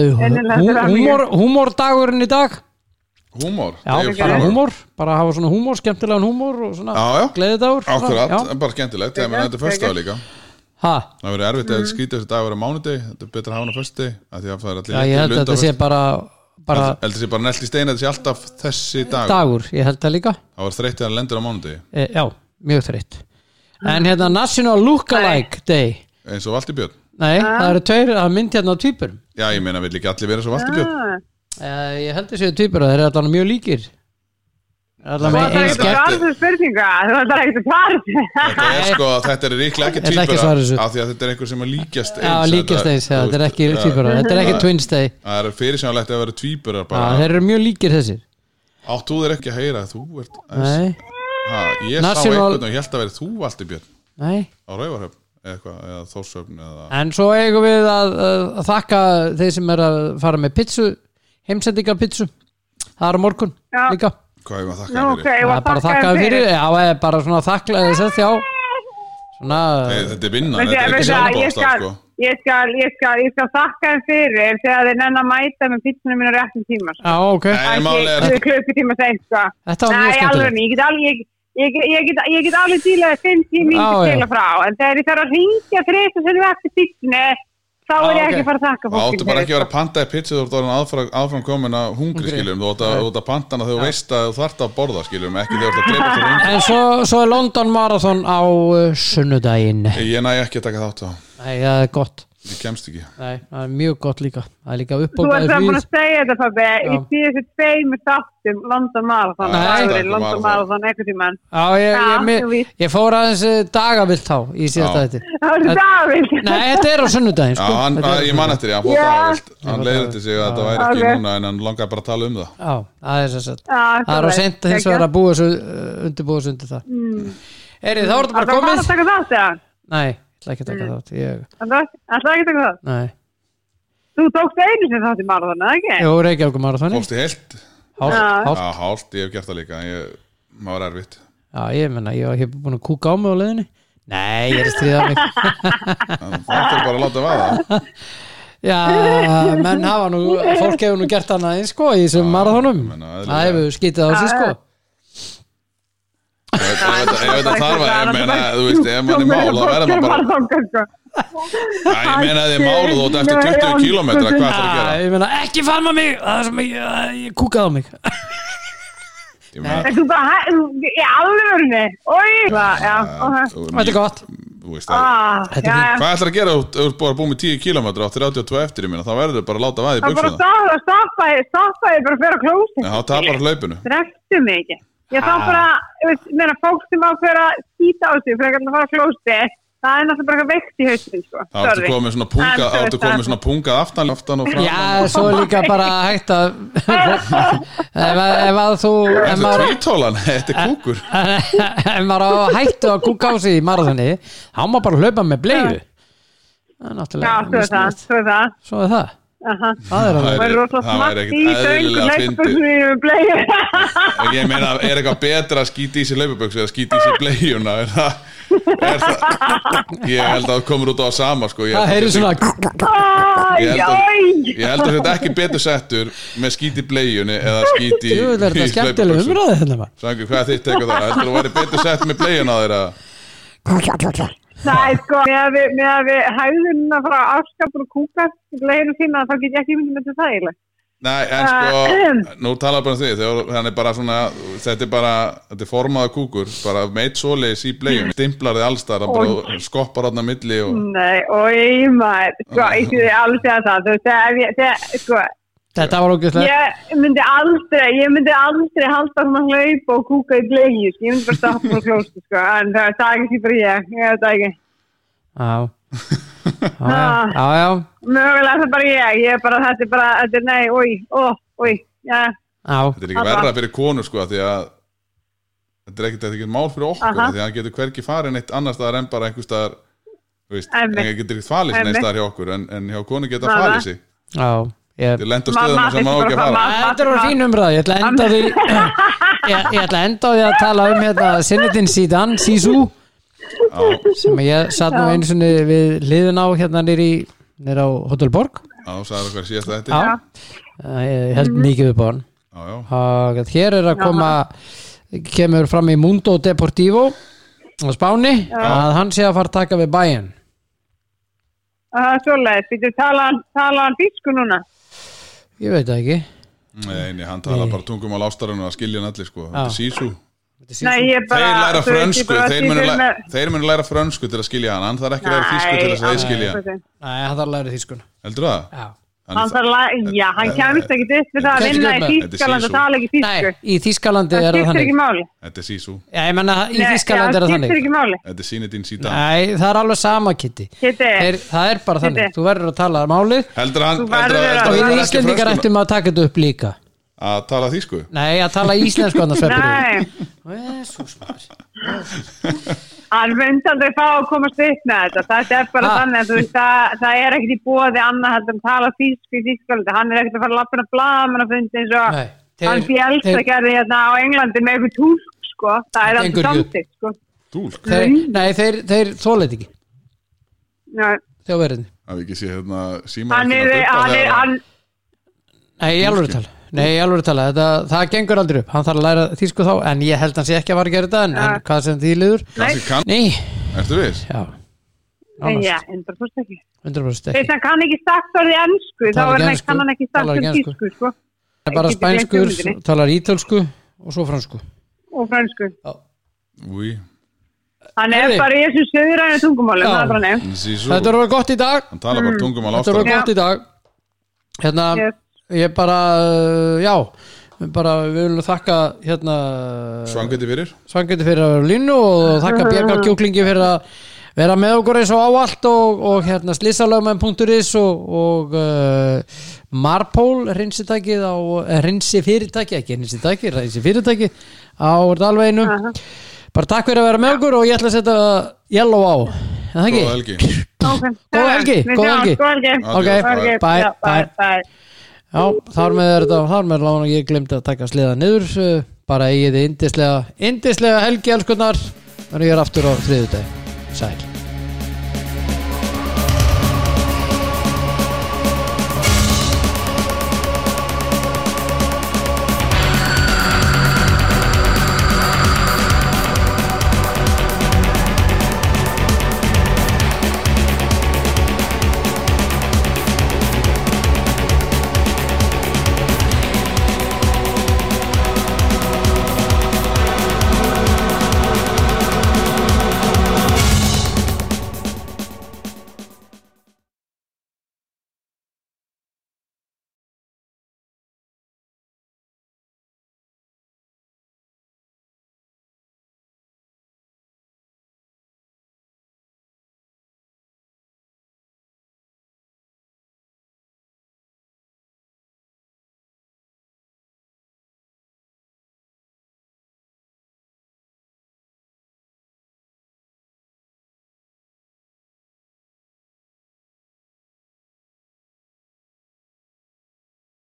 er húmordagurinn í dag. Húmor? Já, húmor, bara hafa svona húmor, skemmtilegan húmor og svona gleðidagur. Akkurat, en bara skemmtilegt, þetta er föstudagur líka. Það verður erfitt að skrýta þessi dag að vera mánudegi, þetta er betra að hafa hana föstudegi, af því að það er allir ég held að þetta sé bara heldur sé bara nelt í stein, þetta sé alltaf þessi dagur, ég held það líka. Það var þreytt að lendur á mánudegi. Já, mjög þreytt. En National Lookalike Day. Eins og Valtý Björn. Nei, það eru 2 að mynd á tvíburum. Já, ég meina vill ekki allir vera svo Valtý Björn. Ég held þessi tvíbur að þeir eru allavega mjög líkir. Það er ekki svarðu spurninga, það er ekki svarðu. Þetta er ríklega ekki tvíbura af því að þetta er einhver sem að líkjast eins. Já, líkjast eins, þetta er ekki tvíbura, þetta er ekki twins day. Það er fyrirsjánlegt að vera tvíburar bara. Já, þeir eru mjög líkir þessir. Átt þú þeir ekki að heyra að þú ert. Nei. Ég sá einhvern og ég held að vera þú Valtý Björn. Nei. Á Raufarhöfn eða Þórshöfn eða. En svo eigum við að þakka þeir sem er að fara með pizzu, heimsendingarpizzu. Það er á morgun líka. Hvað hefur að þakka fyrir? Bara þakka fyrir, já, bara svona þakklega þess að þetta er vinna, þetta er ekki sjálfbáðstaf sko. Ég skal þakka þeim fyrir þegar þeir nenn að mæta með pizzunum mínu réttum tíma. Já, ok. Ekki klukkutíma seint sko. Þetta var mjög skemmtilegt. Ég get alveg dílaði 5 mínútur til að frá, en þegar ég þarf að ringja 3 sem eftir pizzunni þá er ég ekki að fara að þakka fólki. Það áttu bara ekki að vera að panta í pizza þú ert orðin áfram komin að hungri skiljum, þú átt að panta hana þegar þú veist að þú þarft að borða skiljum, ekki þegar þú ert að drepa til hungri. En svo er London Marathon á sunnudaginn. Ég næ ekki að taka þátt á. Nei, það er gott. Ég kemst ekki. Nei, það er mjög gott líka. Það er líka Þú ert það búin að segja þetta pabbi í síðustu 2 þáttum London Marathon. London Marathon eitthvað tímann. Já, ég fór aðeins dagavilt þá í síðasta þetta. Það var dagavilt? Nei, þetta er á sunnudaginn sko. Já, ég man eftir, hann fór dagavilt. Hann leiðrætti sig að þetta væri ekki núna en hann langaði bara að tala um það. Já, það er svo sett. Það er á sent hins vegar að undirbúa sig undir það. Þá er þetta bara komið. Nei, ég ætla ekki að taka þátt. Ætla ekki að taka þátt? Nei. Þú tókst einu sem þátt í marathon, eða ekki? Jú, Reykjavík marathoni. Tókst í heilt? Hálft, ég hef gert það líka, maður var erfitt. Já, ég menna, ég hef búin að kúka á mig á leiðinni. Nei, ég er að stríða mig. Það er bara að láta vaða. Já, menn fólk hefur nú gert annað eins sko í þessum marathonum. Það hefur skítið á sig sko. Ef þetta þarf að, þú veist, ef mann er mál þá verður maður bara ég meina þið málu þú eftir 20 kilometra, hvað ætlar að gera? Ég meina, ekki farma mig, það sem ég kúkaði á mig. Þú bara, í alvörunni, þetta er gott. Hvað ætlar að gera þú ert bara búið með 10 kilometra á 32 eftir, ég meina, þá verður bara að láta vaðið í buxuna. Það stoppaði bara að fyrir að klósa. Já, það bara hlaupinu. Drektu mig ekki. Ég þá bara, meina, fólk sem á fyrir að skýta á sig, fyrir að fara að klósa, það er náttúrulega bara veikt í haustin, sko. Það áttu komið svona pungað aftan og fram. Já, svo líka bara hægt að ef að þú þetta er tvítólan, þetta er kúkur. Ef maður á hættu að kúka á sig í marathoni, þá má bara hlaupa með bleiðu. Það er náttúrulega svo er það. Það er ekkert eðlilega fyndið. Ég meina, er eitthvað betra að skýta í sig laupaböksu eða skýta í sig bleiuna? Ég held að það komur út á sama, sko. Það heyrir svona ég held að þetta ekki betur settur með skýti bleiunni eða skýti í laupaböksu. Sangu, hvað þitt tekur það? Heldur þú að væri betur sett með bleiuna þeirra? Það er sko, með að við hæðunna frá afskapur og kúkast í leginu sína, þá get ég ekki myndið með þetta þægileg. Nei, en sko, nú talar bara um því, þannig bara svona, þetta er formaða kúkur, bara meitt svoleiðis í bleiun, stimplar þið allstar, það bara skoppar átna milli og... Nei, maður, sko, ég sé alveg segja það, þú veist, sko... Þetta var ógeðslegt. Ég myndi aldrei halda svona hlaup og kúka í bleiu, ég myndi bara stoppa og klósta, sko, en það er ekki bara ég veit það ekki. Já. Mögulega það bara ég er bara, þetta er nei, já. Þetta er ekki verra fyrir konur, sko, því að þetta er ekkert mál fyrir okkur, því að hann getur hvergi farið neitt annars staðar en bara einhvers staðar, þú veist, en getur ekki falið sig neitt staðar hjá okkur, en hjá konu geta falið sig. Já. Þetta er lent á stöðum sem má ekki að fara. Þetta er fín umræða. Ég ætla að enda á því að tala um Zinedine Zidane, Zizou, sem ég satt nú einu sinni við hliðin á nýr á Hotel Borg. Já, sagði hver síðast þetta. Já, ég held mikið upp á hann. Já. Hér er að kemur fram í Mundo Deportivo á Spáni að hann sé að fara að taka við Bayern. Svoleiðis, þú tala hann þýsku núna? Ég veit það ekki. Nei, hann tala bara tungumál ástarinn og að skilja hann allir, sko. Þetta er Zizou. Nei, ég bara... Þeir læra frönsku, þeir munu læra frönsku til að skilja hann þarf ekki að læra þýsku til þess að þeir skilja hann. Nei, hann þarf að læra þýskun. Heldur það? Já. Hann kemist ekki upp við það að vinna í Þýskalandi og tala ekki þýsku. Nei, í Þýskalandi er það þannig. Það skiptir ekki máli. Þetta er Zizou. Já, ég menna, í Þýskalandi er það þannig. Það skiptir ekki máli. Þetta er Zinedine Zidane. Nei, það er alveg sama, Kitty. Það er bara þannig. Þú verður að tala málið. Heldur hann og við Íslendingar ættum að taka þetta upp líka. Að tala þýsku? Nei, að tala íslensku annars Nei. Hann myndi aldrei fá að komast upp með þetta. Þetta er bara þannig að það er ekkert í boði annað heldur að tala þýsku í Þýskalandi. Hann er ekkert að fara að lappina blaman og fundi eins og hann fjálst að gerði á Englandi með eitthvað túlk, sko. Það er alltaf samtitt, sko. Túlk? Nei, þeir þolið ekki. Þjóðverðinni. Það við ekki sé síma. Nei, ég alveg tala. Það gengur aldrei upp. Hann þarf að læra þýsku þá, en ég held hann sé ekki að fara að gera þetta, en hvað sem því liður. Nei. Ertu viss? Já. Já, 100% ekki. 100% ekki. Þess að hann kann ekki sagt orðið ensku, þá kann hann ekki sagt þýsku, sko. Það er bara spænskur, talar ítölsku og svo fransku. Og fransku. Úi. Hann er bara í þessu söðuræna tungumáli, það er bara nefn. Þetta voru gott í dag. Hann talar bara tungumál ástarinn. Þetta voru gott í dag. Ég bara, við viljum þakka Svangeti fyrir að vera línu og þakka BK Kjúklingi fyrir að vera með okkur eins og áallt og slissalögmenn.is og Marpol hreinsifyrirtæki á Dalveginum. Bara takk fyrir að vera með okkur og ég ætla að setja yellow á. Er það ekki? Góða helgi. Ok, bye. Já, þar með lána ég glemdi að taka sleða niður, bara eigið yndislega helgi elskunnar, en ég er aftur á þriðjudaginn. Sæl.